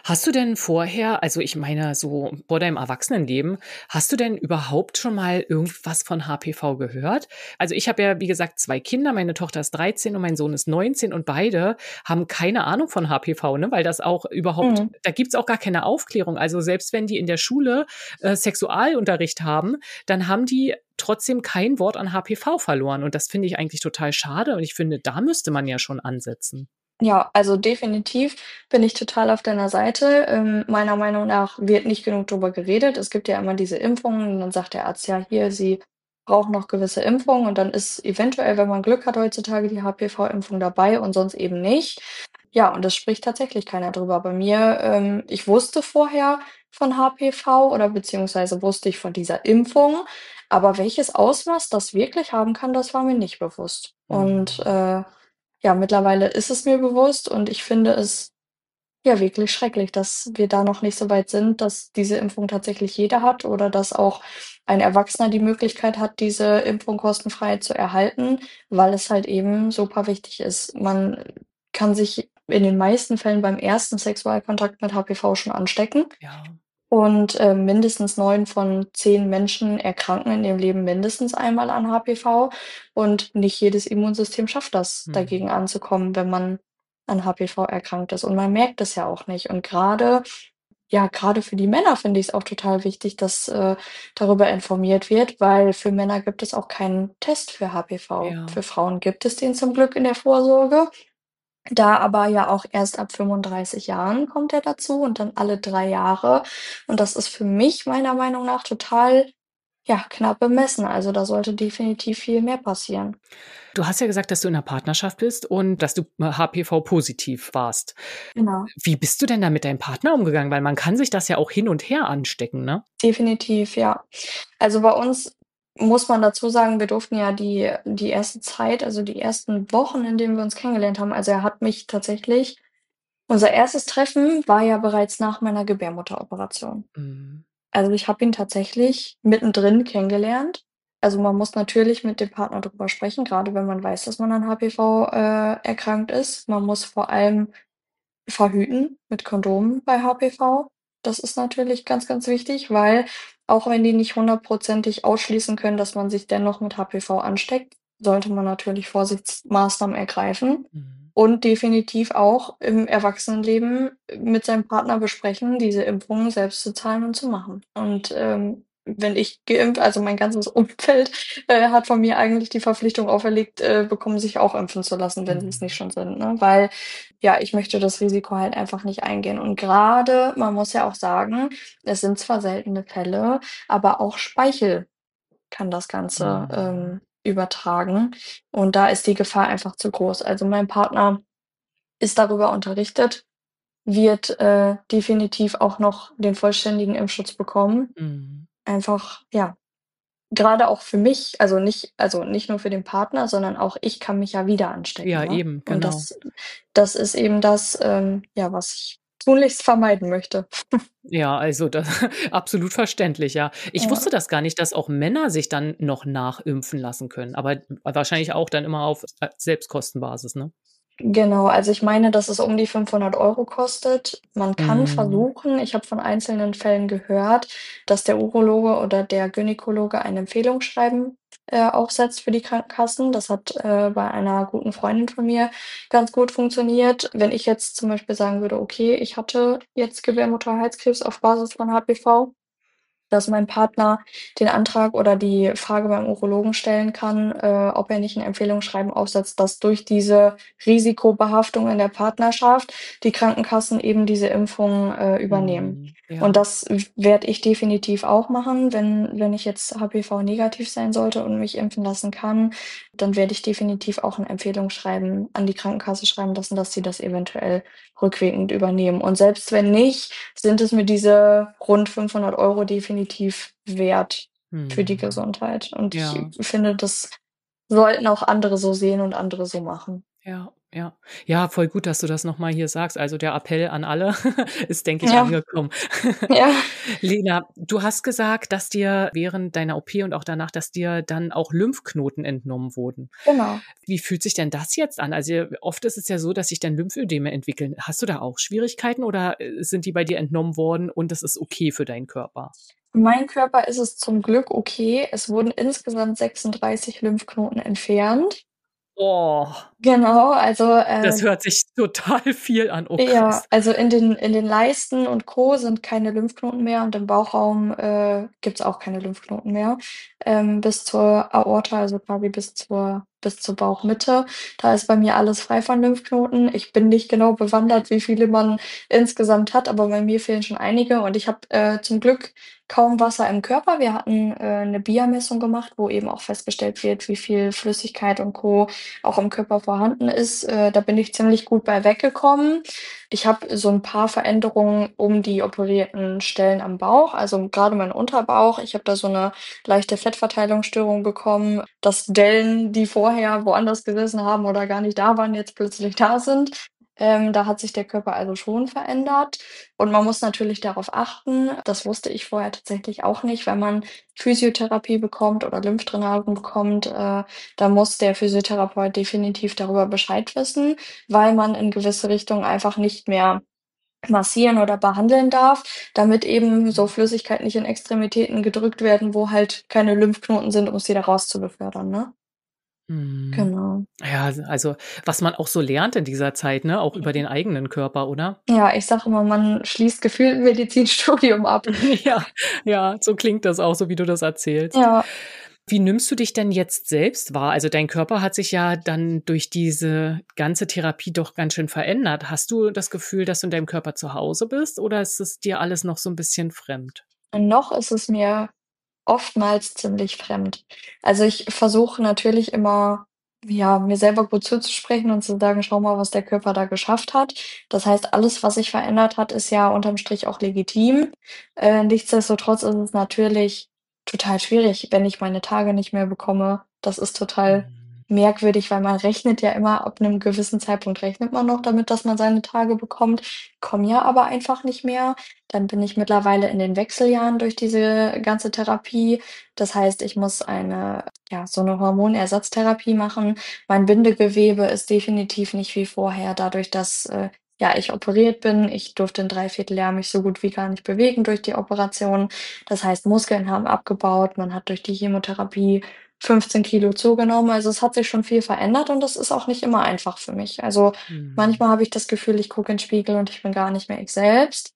Hast du denn vorher also, ich meine, so vor deinem Erwachsenenleben, hast du denn überhaupt schon mal irgendwas von H P V gehört? Also, ich habe ja, wie gesagt, zwei Kinder. Meine Tochter ist dreizehn und mein Sohn ist neunzehn und beide haben keine Ahnung von H P V, ne, weil das auch überhaupt Mhm. da gibt's auch gar keine Aufklärung. Also, selbst wenn die in der Schule, äh, Sexualunterricht haben, dann haben die trotzdem kein Wort an H P V verloren und das finde ich eigentlich total schade und ich finde, da müsste man ja schon ansetzen. Ja, also definitiv bin ich total auf deiner Seite. Ähm, meiner Meinung nach wird nicht genug drüber geredet. Es gibt ja immer diese Impfungen und dann sagt der Arzt: „Ja, hier, Sie brauchen noch gewisse Impfungen“, und dann ist eventuell, wenn man Glück hat heutzutage, die H P V-Impfung dabei und sonst eben nicht. Ja, und es spricht tatsächlich keiner drüber. Bei mir ähm, ich wusste vorher von H P V oder beziehungsweise wusste ich von dieser Impfung, aber welches Ausmaß das wirklich haben kann, das war mir nicht bewusst. Und, Mhm. äh, ja, mittlerweile ist es mir bewusst und ich finde es, ja, wirklich schrecklich, dass wir da noch nicht so weit sind, dass diese Impfung tatsächlich jeder hat oder dass auch ein Erwachsener die Möglichkeit hat, diese Impfung kostenfrei zu erhalten, weil es halt eben super wichtig ist. Man kann sich in den meisten Fällen beim ersten Sexualkontakt mit H P V schon anstecken. Ja. Und, äh, mindestens neun von zehn Menschen erkranken in ihrem Leben mindestens einmal an H P V und nicht jedes Immunsystem schafft das, Mhm. dagegen anzukommen, wenn man an H P V erkrankt ist. Und man merkt es ja auch nicht. Und grade ja, grade für die Männer finde ich's auch total wichtig, dass, äh, darüber informiert wird, weil für Männer gibt es auch keinen Test für H P V. Ja. Für Frauen gibt es den zum Glück in der Vorsorge. Da aber ja auch erst ab fünfunddreißig Jahren kommt der dazu und dann alle drei Jahre. Und das ist für mich meiner Meinung nach total, ja, knapp bemessen. Also, da sollte definitiv viel mehr passieren. Du hast ja gesagt, dass du in 'ner Partnerschaft bist und dass du H P V positiv warst. Genau. Wie bist du denn da mit deinem Partner umgegangen? Weil man kann sich das ja auch hin und her anstecken, ne? Definitiv, ja. Also, bei uns muss man dazu sagen, wir durften ja die die erste Zeit, also die ersten Wochen, in denen wir uns kennengelernt haben, also, er hat mich tatsächlich unser erstes Treffen war ja bereits nach meiner Gebärmutteroperation. Mhm. Also, ich habe ihn tatsächlich mittendrin kennengelernt. Also, man muss natürlich mit dem Partner drüber sprechen, grade wenn man weiß, dass man an H P V, äh, erkrankt ist. Man muss vor allem verhüten mit Kondomen bei H P V. Das ist natürlich ganz, ganz wichtig, weil auch wenn die nicht hundertprozentig ausschließen können, dass man sich dennoch mit H P V ansteckt, sollte man natürlich Vorsichtsmaßnahmen ergreifen Mhm. und definitiv auch im Erwachsenenleben mit seinem Partner besprechen, diese Impfungen selbst zu zahlen und zu machen. Und, ähm, wenn ich geimpft also, mein ganzes Umfeld, äh, hat von mir eigentlich die Verpflichtung auferlegt, äh, bekommen, sich auch impfen zu lassen, wenn sie's nicht Mhm. schon sind, ne? Weil, ja, ich möchte das Risiko halt einfach nicht eingehen. Und grade man muss ja auch sagen, es sind zwar seltene Fälle, aber auch Speichel kann das Ganze, Mhm. ähm, übertragen. Und da ist die Gefahr einfach zu groß. Also, mein Partner ist darüber unterrichtet, wird, äh, definitiv auch noch den vollständigen Impfschutz bekommen. Mhm. Einfach, ja, grade auch für mich, also, nicht also, nicht nur für den Partner, sondern auch ich kann mich ja wieder anstecken, Ja, ne? eben, Und genau. das das ist eben das, ähm, ja, was ich tunlichst vermeiden möchte. Ja, also, da absolut verständlich, ja. Ich wusste Ja. das gar nicht, dass auch Männer sich dann noch nachimpfen lassen können, aber wahrscheinlich auch dann immer auf, äh, Selbstkostenbasis, ne? Genau, also, ich meine, dass es um die fünfhundert Euro kostet. Man kann Mhm. versuchen ich habe von einzelnen Fällen gehört, dass der Urologe oder der Gynäkologe ein Empfehlungsschreiben, äh, aufsetzt für die Krankenkassen. Das hat, äh, bei einer guten Freundin von mir ganz gut funktioniert. Wenn ich jetzt zum Beispiel sagen würde: „Okay, ich hatte jetzt Gebärmutterhalskrebs auf Basis von H P V“, dass mein Partner den Antrag oder die Frage beim Urologen stellen kann, äh, ob er nicht 'n Empfehlungsschreiben aufsetzt, dass durch diese Risikobehaftung in der Partnerschaft die Krankenkassen eben diese Impfung, äh, übernehmen. Mhm, Und ja. das w werde ich definitiv auch machen, wenn wenn ich jetzt H P V negativ sein sollte und mich impfen lassen kann, dann werde ich definitiv auch 'n Empfehlungsschreiben an die Krankenkasse schreiben lassen, dass sie das eventuell rückwirkend übernehmen. Und selbst wenn nicht, sind es mir diese rund fünfhundert Euro definitiv wert für die Mhm. Gesundheit. Und ich Ja. finde, das sollten auch andere so sehen und andere so machen. Ja. ja. Ja, voll gut, dass du das noch mal hier sagst. Also, der Appell an alle ist, denke ich, Ja, angekommen. ja. Lena, du hast gesagt, dass dir während deiner O P und auch danach, dass dir dann auch Lymphknoten entnommen wurden. Genau. Wie fühlt sich denn das jetzt an? Also, oft ist es ja so, dass sich dann Lymphödeme entwickeln. Hast du da auch Schwierigkeiten oder, äh, sind die bei dir entnommen worden und das ist okay für deinen Körper? Für meinen Körper ist es zum Glück okay. Es wurden insgesamt sechsunddreißig Lymphknoten entfernt. Oh, Genau, also, äh das hört sich total viel an. Oh, ja, krass. also in den in den Leisten und Co. sind keine Lymphknoten mehr und im Bauchraum, äh, gibt's auch keine Lymphknoten mehr, ähm, bis zur Aorta, also quasi bis zur bis zur Bauchmitte. Da ist bei mir alles frei von Lymphknoten. Ich bin nicht genau bewandert, wie viele man insgesamt hat, aber bei mir fehlen schon einige und ich habe, äh, zum Glück kaum Wasser im Körper. Wir hatten, äh, 'ne Bia-Messung gemacht, wo eben auch festgestellt wird, wie viel Flüssigkeit und Co. auch im Körper vorhanden ist. Äh, da bin ich ziemlich gut bei weggekommen. Ich habe so 'n paar Veränderungen um die operierten Stellen am Bauch, also grade mein Unterbauch. Ich habe da so 'ne leichte Fettverteilungsstörung bekommen, dass Dellen, die vorher woanders gesessen haben oder gar nicht da waren, jetzt plötzlich da sind. Ähm, da hat sich der Körper also schon verändert und man muss natürlich darauf achten, das wusste ich vorher tatsächlich auch nicht, wenn man Physiotherapie bekommt oder Lymphdrainagen bekommt, äh, da muss der Physiotherapeut definitiv darüber Bescheid wissen, weil man in gewisse Richtungen einfach nicht mehr massieren oder behandeln darf, damit eben so Mhm. Flüssigkeiten nicht in Extremitäten gedrückt werden, wo halt keine Lymphknoten sind, um's wieder rauszubefördern, ne? Mhm. Genau. Ja, s also, was man auch so lernt in dieser Zeit, ne, auch über Mhm. den eigenen Körper, oder? Ja, ich sage immer, man schließt gefühlt 'n Medizinstudium ab. Ja, ja, so klingt das auch, so wie du das erzählst. Ja. Wie nimmst du dich denn jetzt selbst wahr? Also, dein Körper hat sich ja dann durch diese ganze Therapie doch ganz schön verändert. Hast du das Gefühl, dass du in deinem Körper zu Hause bist oder ist es dir alles noch so 'n bisschen fremd? Noch ist es mir oftmals ziemlich fremd. Also, ich versuche natürlich immer, ja, mir selber gut zuzusprechen und zu sagen: „Schau mal, was der Körper da geschafft hat.“ Das heißt, alles, was sich verändert hat, ist ja unterm Strich auch legitim. Äh, nichtsdestotrotz ist es natürlich total schwierig, wenn ich meine Tage nicht mehr bekomme. Das ist total Mhm. merkwürdig, weil man rechnet ja immer ab 'nem gewissen Zeitpunkt rechnet man noch damit, dass man seine Tage bekommt, kommen ja aber einfach nicht mehr. Dann bin ich mittlerweile in den Wechseljahren durch diese ganze Therapie. Das heißt, ich muss eine ja, so 'ne Hormonersatztherapie machen. Mein Bindegewebe ist definitiv nicht wie vorher dadurch, dass, äh, ja, ich operiert bin. Ich durfte 'n dreiviertel Jahr mich so gut wie gar nicht bewegen durch die Operation. Das heißt, Muskeln haben abgebaut. Man hat durch die Chemotherapie fünfzehn Kilo zugenommen. Also, es hat sich schon viel verändert und das ist auch nicht immer einfach für mich. Also, Mhm. manchmal habe ich das Gefühl, ich gucke in Spiegel und ich bin gar nicht mehr ich selbst.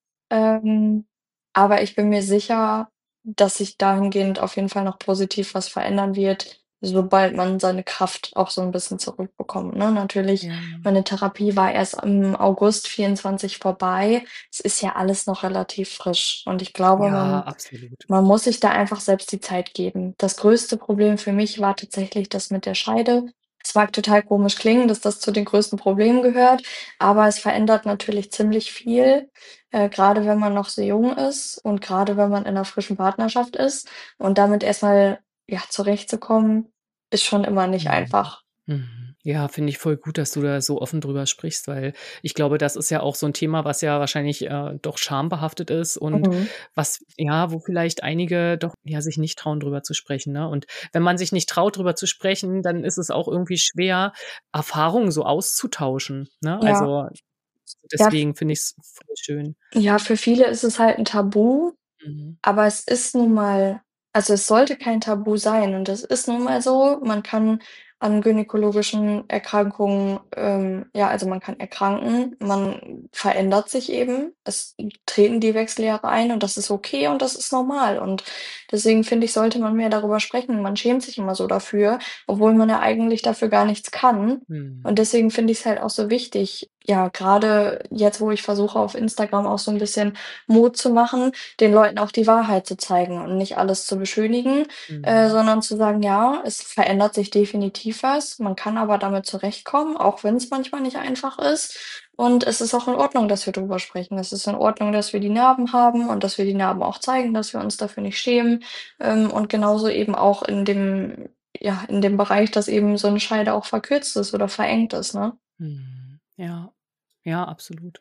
Ähm, aber ich bin mir sicher, dass sich dahingehend auf jeden Fall noch positiv was verändern wird, sobald man seine Kraft auch so 'n bisschen zurückbekommt, ne? Natürlich, Ja. meine Therapie war erst im August vierundzwanzig vorbei. Es ist ja alles noch relativ frisch und ich glaube, Ja, man absolut. man muss sich da einfach selbst die Zeit geben. Das größte Problem für mich war tatsächlich das mit der Scheide. Es mag total komisch klingen, dass das zu den größten Problemen gehört, aber es verändert natürlich ziemlich viel, äh, grade wenn man noch so jung ist und grade wenn man in 'ner frischen Partnerschaft ist und damit erst mal, ja, zurechtzukommen, ist schon immer nicht Mhm. einfach. Mhm. Ja, finde ich voll gut, dass du da so offen drüber sprichst, weil ich glaube, das ist ja auch so 'n Thema, was ja wahrscheinlich, äh, doch schambehaftet ist und Mhm. was ja, wo vielleicht einige doch, ja, sich nicht trauen, drüber zu sprechen, ne? Und wenn man sich nicht traut, drüber zu sprechen, dann ist es auch irgendwie schwer, Erfahrungen so auszutauschen, ne? Ja. Also, Ja, f deswegen finde ich's voll schön. Ja, für viele ist es halt 'n Tabu, Mhm. aber es ist nun mal also, es sollte kein Tabu sein und das ist nun mal so. Man kann an gynäkologischen Erkrankungen, ähm ja, also, man kann erkranken. Man verändert sich eben. Es treten die Wechseljahre ein und das ist okay und das ist normal und deswegen finde ich, sollte man mehr darüber sprechen. Man schämt sich immer so dafür, obwohl man ja eigentlich dafür gar nichts kann und Mhm. deswegen finde ich's halt auch so wichtig, ja, grade jetzt, wo ich versuche, auf Instagram auch so 'n bisschen Mut zu machen, den Leuten auch die Wahrheit zu zeigen und nicht alles zu beschönigen, äh, Mhm. sondern zu sagen: „Ja, es verändert sich definitiv was. Man kann aber damit zurechtkommen, auch wenn's manchmal nicht einfach ist und es ist auch in Ordnung, dass wir drüber sprechen. Es ist in Ordnung, dass wir die Narben haben und dass wir die Narben auch zeigen, dass wir uns dafür nicht schämen.“ Ähm, und genauso eben auch in dem ja, in dem Bereich, dass eben so 'ne Scheide auch verkürzt ist oder verengt ist, ne? Mhm. Ja. Ja, absolut.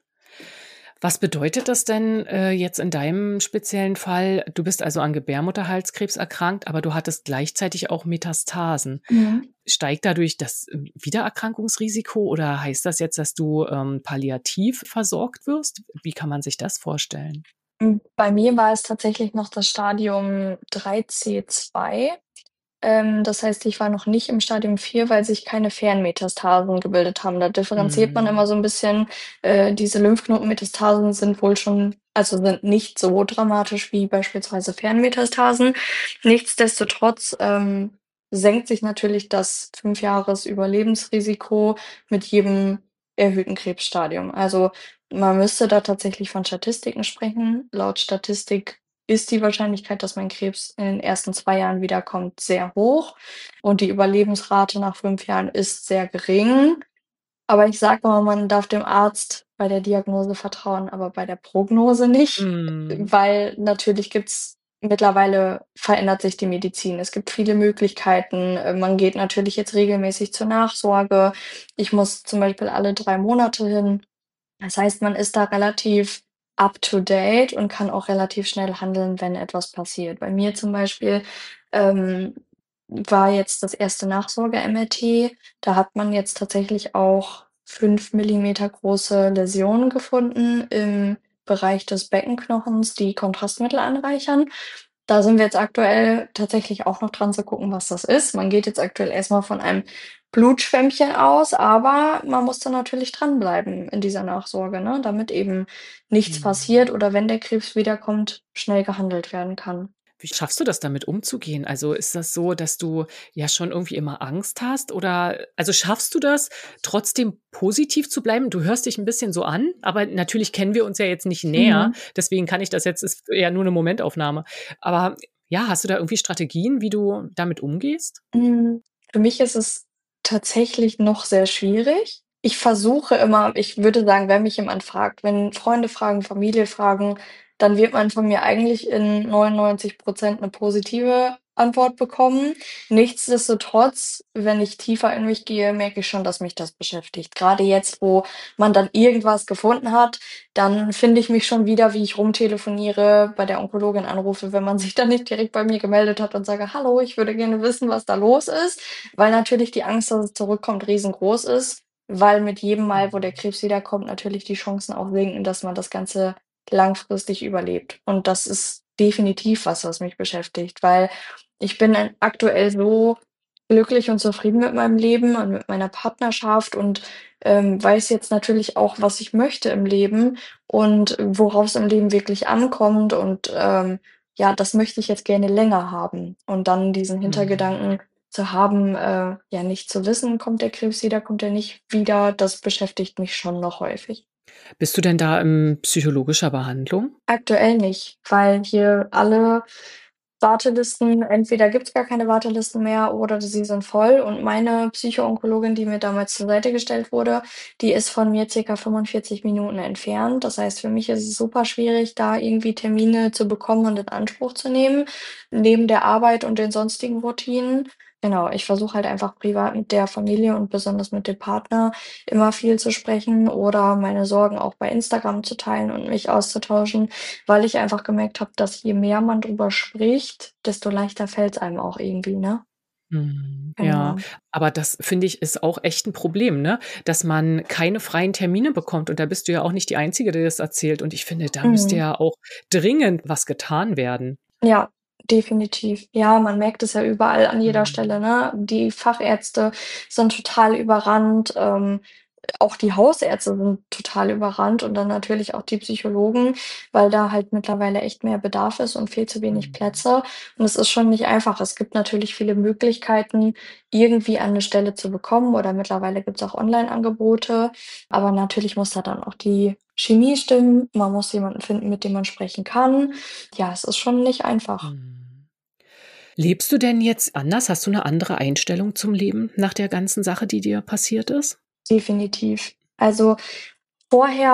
Was bedeutet das denn, äh, jetzt in deinem speziellen Fall? Du bist also an Gebärmutterhalskrebs erkrankt, aber du hattest gleichzeitig auch Metastasen. Mhm. Steigt dadurch das, ähm, Wiedererkrankungsrisiko oder heißt das jetzt, dass du, ähm, palliativ versorgt wirst? Wie kann man sich das vorstellen? Hm, bei mir war es tatsächlich noch das Stadium drei C zwei. Ähm, das heißt, ich war noch nicht im Stadium vier, weil sich keine Fernmetastasen gebildet haben. Da differenziert man immer Mhm. so 'n bisschen. Äh, diese Lymphknotenmetastasen sind wohl schon also, sind nicht so dramatisch wie beispielsweise Fernmetastasen. Nichtsdestotrotz, ähm, senkt sich natürlich das fünf Jahres-Überlebensrisiko mit jedem erhöhten Krebsstadium. Also, man müsste da tatsächlich von Statistiken sprechen. Laut Statistik ist die Wahrscheinlichkeit, dass mein Krebs in den ersten zwei Jahren wiederkommt, sehr hoch und die Überlebensrate nach fünf Jahren ist sehr gering. Aber ich sage immer, man darf dem Arzt bei der Diagnose vertrauen, aber bei der Prognose nicht, Mhm. weil natürlich gibt's mittlerweile verändert sich die Medizin. Es gibt viele Möglichkeiten. Äh, man geht natürlich jetzt regelmäßig zur Nachsorge. Ich muss zum Beispiel alle drei Monate hin. Das heißt, man ist da relativ up to date und kann auch relativ schnell handeln, wenn etwas passiert. Bei mir zum Beispiel, ähm, war jetzt das erste Nachsorge-M-R-T. Da hat man jetzt tatsächlich auch fünf Millimeter große Läsionen gefunden im Bereich des Beckenknochens, die Kontrastmittel anreichern. Da sind wir jetzt aktuell tatsächlich auch noch dran zu gucken, was das ist. Man geht jetzt aktuell erst mal von einem Blutschwämmchen aus, aber man muss da natürlich dranbleiben in dieser Nachsorge, ne, damit eben nichts Mhm. passiert oder wenn der Krebs wiederkommt, schnell gehandelt werden kann. Wie schaffst du das, damit umzugehen? Also, ist das so, dass du ja schon irgendwie immer Angst hast oder also, schaffst du das, trotzdem positiv zu bleiben? Du hörst dich 'n bisschen so an, aber natürlich kennen wir uns ja jetzt nicht näher. Mhm. Deswegen kann ich das jetzt ist ja nur 'ne Momentaufnahme. Aber ja, hast du da irgendwie Strategien, wie du damit umgehst? Hm, für mich ist es tatsächlich noch sehr schwierig. Ich versuche immer ich würde sagen, wenn mich jemand fragt wenn Freunde fragen, Familie fragen, dann wird man von mir eigentlich in neunundneunzig Prozent 'ne positive Antwort bekommen. Nichtsdestotrotz, wenn ich tiefer in mich gehe, merke ich schon, dass mich das beschäftigt. Grade jetzt, wo man dann irgendwas gefunden hat, dann finde ich mich schon wieder, wie ich rumtelefoniere, bei der Onkologin anrufe, wenn man sich dann nicht direkt bei mir gemeldet hat und sage: „Hallo, ich würde gerne wissen, was da los ist.“ Weil natürlich die Angst, dass es zurückkommt, riesengroß ist, weil mit jedem Mal, wo der Mhm. Krebs wiederkommt, natürlich die Chancen auch sinken, dass man das Ganze langfristig überlebt. Und das ist definitiv was, was mich beschäftigt, weil ich bin ein aktuell so glücklich und zufrieden mit meinem Leben und mit meiner Partnerschaft und, ähm, weiß jetzt natürlich auch, was ich möchte im Leben und worauf's im Leben wirklich ankommt und, ähm, ja, das möchte ich jetzt gerne länger haben. Und dann diesen Mhm. Hintergedanken zu haben, äh, ja, nicht zu wissen, kommt der Krebs wieder, kommt er nicht wieder, das beschäftigt mich schon noch häufig. Bist du denn da in psychologischer Behandlung? Aktuell nicht, weil hier alle Wartelisten entweder gibt's gar keine Wartelisten mehr oder sie sind voll und meine Psycho-Onkologin, die mir damals zur Seite gestellt wurde, die ist von mir circa fünfundvierzig Minuten entfernt. Das heißt, für mich ist es super schwierig, da irgendwie Termine zu bekommen und in Anspruch zu nehmen, neben der Arbeit und den sonstigen Routinen. Genau, ich versuche halt einfach privat mit der Familie und besonders mit dem Partner immer viel zu sprechen oder meine Sorgen auch bei Instagram zu teilen und mich auszutauschen, weil ich einfach gemerkt habe, dass je mehr man drüber spricht, desto leichter fällt's einem auch irgendwie, ne? Mhm, ja. Genau. Aber das, finde ich, ist auch echt 'n Problem, ne, dass man keine freien Termine bekommt und da bist du ja auch nicht die Einzige, die das erzählt und ich finde, da müsste Mhm. ja auch dringend was getan werden. Ja, definitiv. Ja, man merkt es ja überall an jeder Stelle, Mhm. ne? Die Fachärzte sind total überrannt, ähm, auch die Hausärzte sind total überrannt und dann natürlich auch die Psychologen, weil da halt mittlerweile echt mehr Bedarf ist und viel zu wenig Mhm. Plätze. Und es ist schon nicht einfach. Es gibt natürlich viele Möglichkeiten, irgendwie an 'ne Stelle zu bekommen oder mittlerweile gibt's auch Onlineangebote, aber natürlich muss da dann auch die Chemie stimmen. Man muss jemanden finden, mit dem man sprechen kann. Ja, es ist schon nicht einfach. Mhm. Lebst du denn jetzt anders? Hast du 'ne andere Einstellung zum Leben nach der ganzen Sache, die dir passiert ist? Definitiv. Also, vorher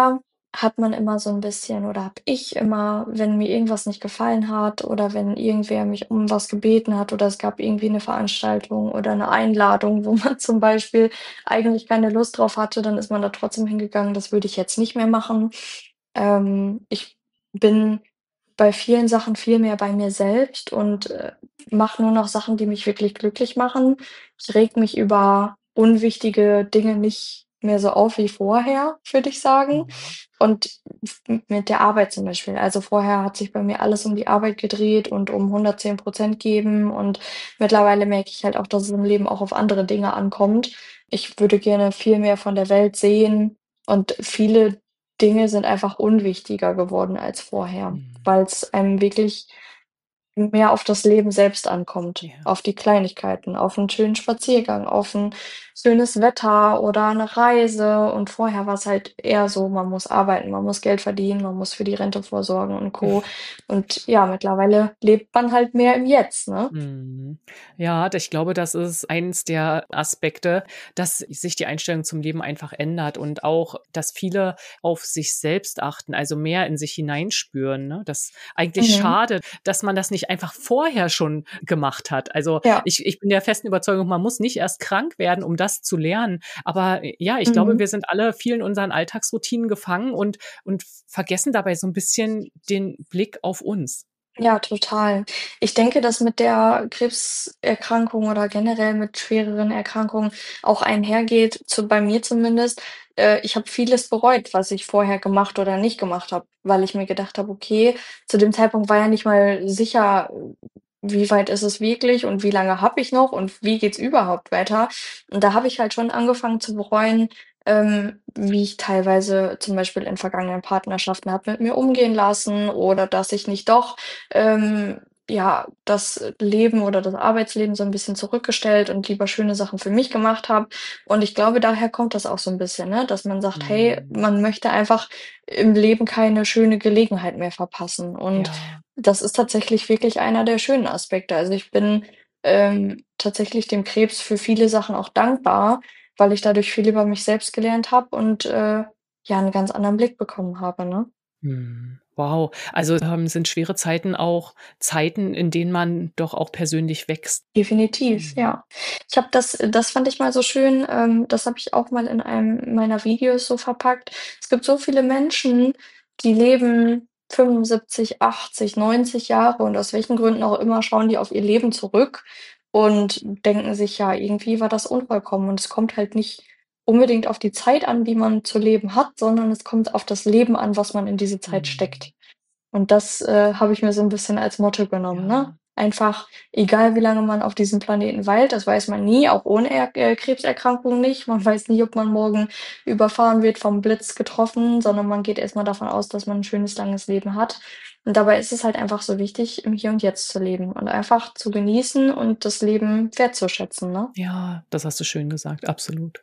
hat man immer so 'n bisschen oder habe ich immer, wenn mir irgendwas nicht gefallen hat oder wenn irgendwer mich um was gebeten hat oder es gab irgendwie 'ne Veranstaltung oder 'ne Einladung, wo man zum Beispiel eigentlich keine Lust drauf hatte, dann ist man da trotzdem hingegangen. Das würde ich jetzt nicht mehr machen. Ähm, ich bin bei vielen Sachen viel mehr bei mir selbst und, äh, mache nur noch Sachen, die mich wirklich glücklich machen. Ich rege mich über unwichtige Dinge nicht mehr so auf wie vorher, würde ich sagen. Mhm. Und f m mit der Arbeit zum Beispiel. Also, vorher hat sich bei mir alles um die Arbeit gedreht und um hundertzehn Prozent geben und mittlerweile merke ich halt auch, dass es im Leben auch auf andere Dinge ankommt. Ich würde gerne viel mehr von der Welt sehen und viele Dinge sind einfach unwichtiger geworden als vorher, Mhm. weil's einem wirklich mehr auf das Leben selbst ankommt, Ja. auf die Kleinigkeiten, auf 'n schönen Spaziergang, auf 'n schönes Wetter oder 'ne Reise. Und vorher war's halt eher so, man muss arbeiten, man muss Geld verdienen, man muss für die Rente vorsorgen und Co. Und ja, mittlerweile lebt man halt mehr im Jetzt, ne? Mhm. Ja, d ich glaube, das ist eins der Aspekte, dass sich die Einstellung zum Leben einfach ändert und auch, dass viele auf sich selbst achten, also mehr in sich hineinspüren, ne? Das eigentlich Mhm. schade, dass man das nicht einfach vorher schon gemacht hat. Also, Ja. ich ich bin der festen Überzeugung, man muss nicht erst krank werden, um das zu lernen. Aber ja, ich glaube, Mhm. wir sind alle viel in unseren Alltagsroutinen gefangen und und vergessen dabei so 'n bisschen den Blick auf uns. Ja, total. Ich denke, dass mit der Krebserkrankung oder generell mit schwereren Erkrankungen auch einhergeht, zu bei mir zumindest, äh, ich habe vieles bereut, was ich vorher gemacht oder nicht gemacht habe, weil ich mir gedacht habe: „Okay“, zu dem Zeitpunkt war ja nicht mal sicher, wie weit ist es wirklich und wie lange habe ich noch und wie geht's überhaupt weiter? Und da habe ich halt schon angefangen zu bereuen, ähm, wie ich teilweise zum Beispiel in vergangenen Partnerschaften habe mit mir umgehen lassen oder dass ich nicht doch, ähm, ja, das Leben oder das Arbeitsleben so 'n bisschen zurückgestellt und lieber schöne Sachen für mich gemacht habe. Und ich glaube, daher kommt das auch so 'n bisschen, ne, dass man sagt: „Hey, Mhm. man möchte einfach im Leben keine schöne Gelegenheit mehr verpassen.“ Und Ja. das ist tatsächlich wirklich einer der schönen Aspekte. Also, ich bin, ähm, tatsächlich dem Krebs für viele Sachen auch dankbar, weil ich dadurch viel über mich selbst gelernt habe und, äh, ja, 'n ganz anderen Blick bekommen habe, ne? Mhm. Wow. Also, ähm, sind schwere Zeiten auch Zeiten, in denen man doch auch persönlich wächst? Definitiv, Mhm. ja. Ich habe das das fand ich mal so schön, ähm, das habe ich auch mal in einem meiner Videos so verpackt. Es gibt so viele Menschen, die leben fünfundsiebzig, achtzig, neunzig Jahre und aus welchen Gründen auch immer schauen die auf ihr Leben zurück und denken sich: „Ja, irgendwie war das unvollkommen.“ Und es kommt halt nicht unbedingt auf die Zeit an, die man zu leben hat, sondern es kommt auf das Leben an, was man in diese Zeit Mhm. steckt. Und das, äh, habe ich mir so 'n bisschen als Motto genommen, ne? Ja. Einfach, egal wie lange man auf diesem Planeten weilt, das weiß man nie, auch ohne Er äh, Krebserkrankung nicht. Man weiß nie, ob man morgen überfahren wird, vom Blitz getroffen, sondern man geht erst mal davon aus, dass man 'n schönes, langes Leben hat. Und dabei ist es halt einfach so wichtig, im Hier und Jetzt zu leben und einfach zu genießen und das Leben wertzuschätzen, ne? Ja, das hast du schön gesagt, absolut.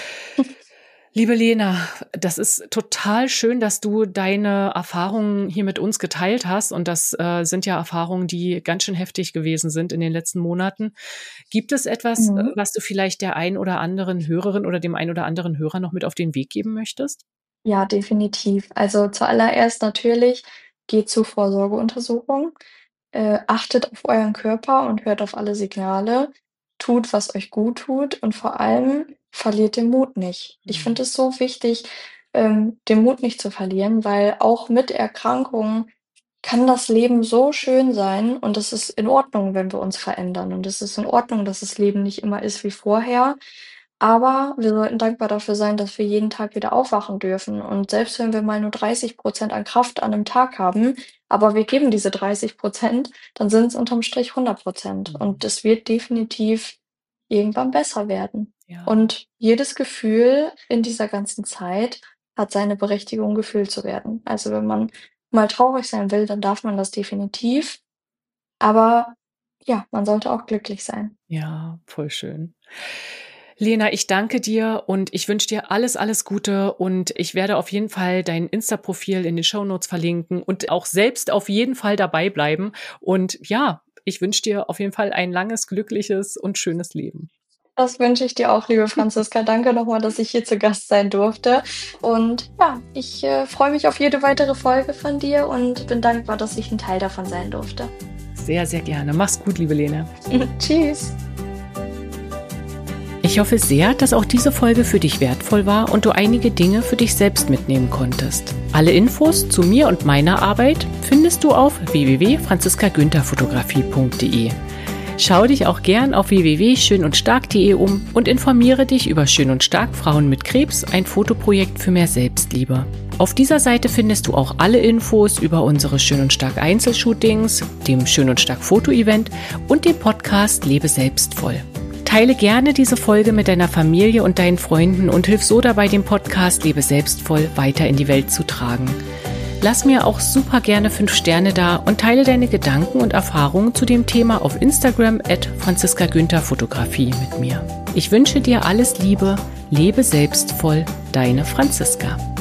Liebe Lena, das ist total schön, dass du deine Erfahrungen hier mit uns geteilt hast und das, äh, sind ja Erfahrungen, die ganz schön heftig gewesen sind in den letzten Monaten. Gibt es etwas, äh, Mhm. was du vielleicht der einen oder anderen Hörerin oder dem einen oder anderen Hörer noch mit auf den Weg geben möchtest? Ja, definitiv. Also, zuallererst natürlich, geht zur Vorsorgeuntersuchung, äh, achtet auf euren Körper und hört auf alle Signale, tut, was euch guttut und vor allem verliert den Mut nicht. Ich Mhm. finde es so wichtig, ähm, den Mut nicht zu verlieren, weil auch mit Erkrankungen kann das Leben so schön sein und es ist in Ordnung, wenn wir uns verändern und es ist in Ordnung, dass das Leben nicht immer ist wie vorher. Aber wir sollten dankbar dafür sein, dass wir jeden Tag wieder aufwachen dürfen. Und selbst wenn wir mal nur dreißig Prozent an Kraft an 'nem Tag haben, aber wir geben diese dreißig Prozent, dann sind's unterm Strich hundert Prozent Mhm. und es wird definitiv irgendwann besser werden. Ja. Und jedes Gefühl in dieser ganzen Zeit hat seine Berechtigung, gefühlt zu werden. Also, wenn man mal traurig sein will, dann darf man das definitiv. Aber ja, man sollte auch glücklich sein. Ja, voll schön. Lena, ich danke dir und ich wünsche dir alles, alles Gute und ich werde auf jeden Fall dein Insta-Profil in den Shownotes verlinken und auch selbst auf jeden Fall dabei bleiben. Und ja, ich wünsche dir auf jeden Fall ein langes, glückliches und schönes Leben. Das wünsche ich dir auch, liebe Franziska. Danke nochmal, dass ich hier zu Gast sein durfte. Und ja, ich äh, freue mich auf jede weitere Folge von dir und bin dankbar, dass ich ein Teil davon sein durfte. Sehr, sehr gerne. Mach's gut, liebe Lena. Tschüss. Ich hoffe sehr, dass auch diese Folge für dich wertvoll war und du einige Dinge für dich selbst mitnehmen konntest. Alle Infos zu mir und meiner Arbeit findest du auf w w w punkt franziska günther fotografie punkt d e. Schau dich auch gern auf w w w punkt schön und stark punkt d e um und informiere dich über Schön und Stark Frauen mit Krebs, ein Fotoprojekt für mehr Selbstliebe. Auf dieser Seite findest du auch alle Infos über unsere Schön und Stark Einzelshootings, dem Schön und Stark Foto-Event und dem Podcast Lebe selbstvoll. Teile gerne diese Folge mit deiner Familie und deinen Freunden und hilf so dabei, den Podcast Lebe selbstvoll weiter in die Welt zu tragen. Lass mir auch super gerne fünf Sterne da und teile deine Gedanken und Erfahrungen zu dem Thema auf Instagram at franziska günther fotografie mit mir. Ich wünsche dir alles Liebe, lebe selbstvoll, deine Franziska.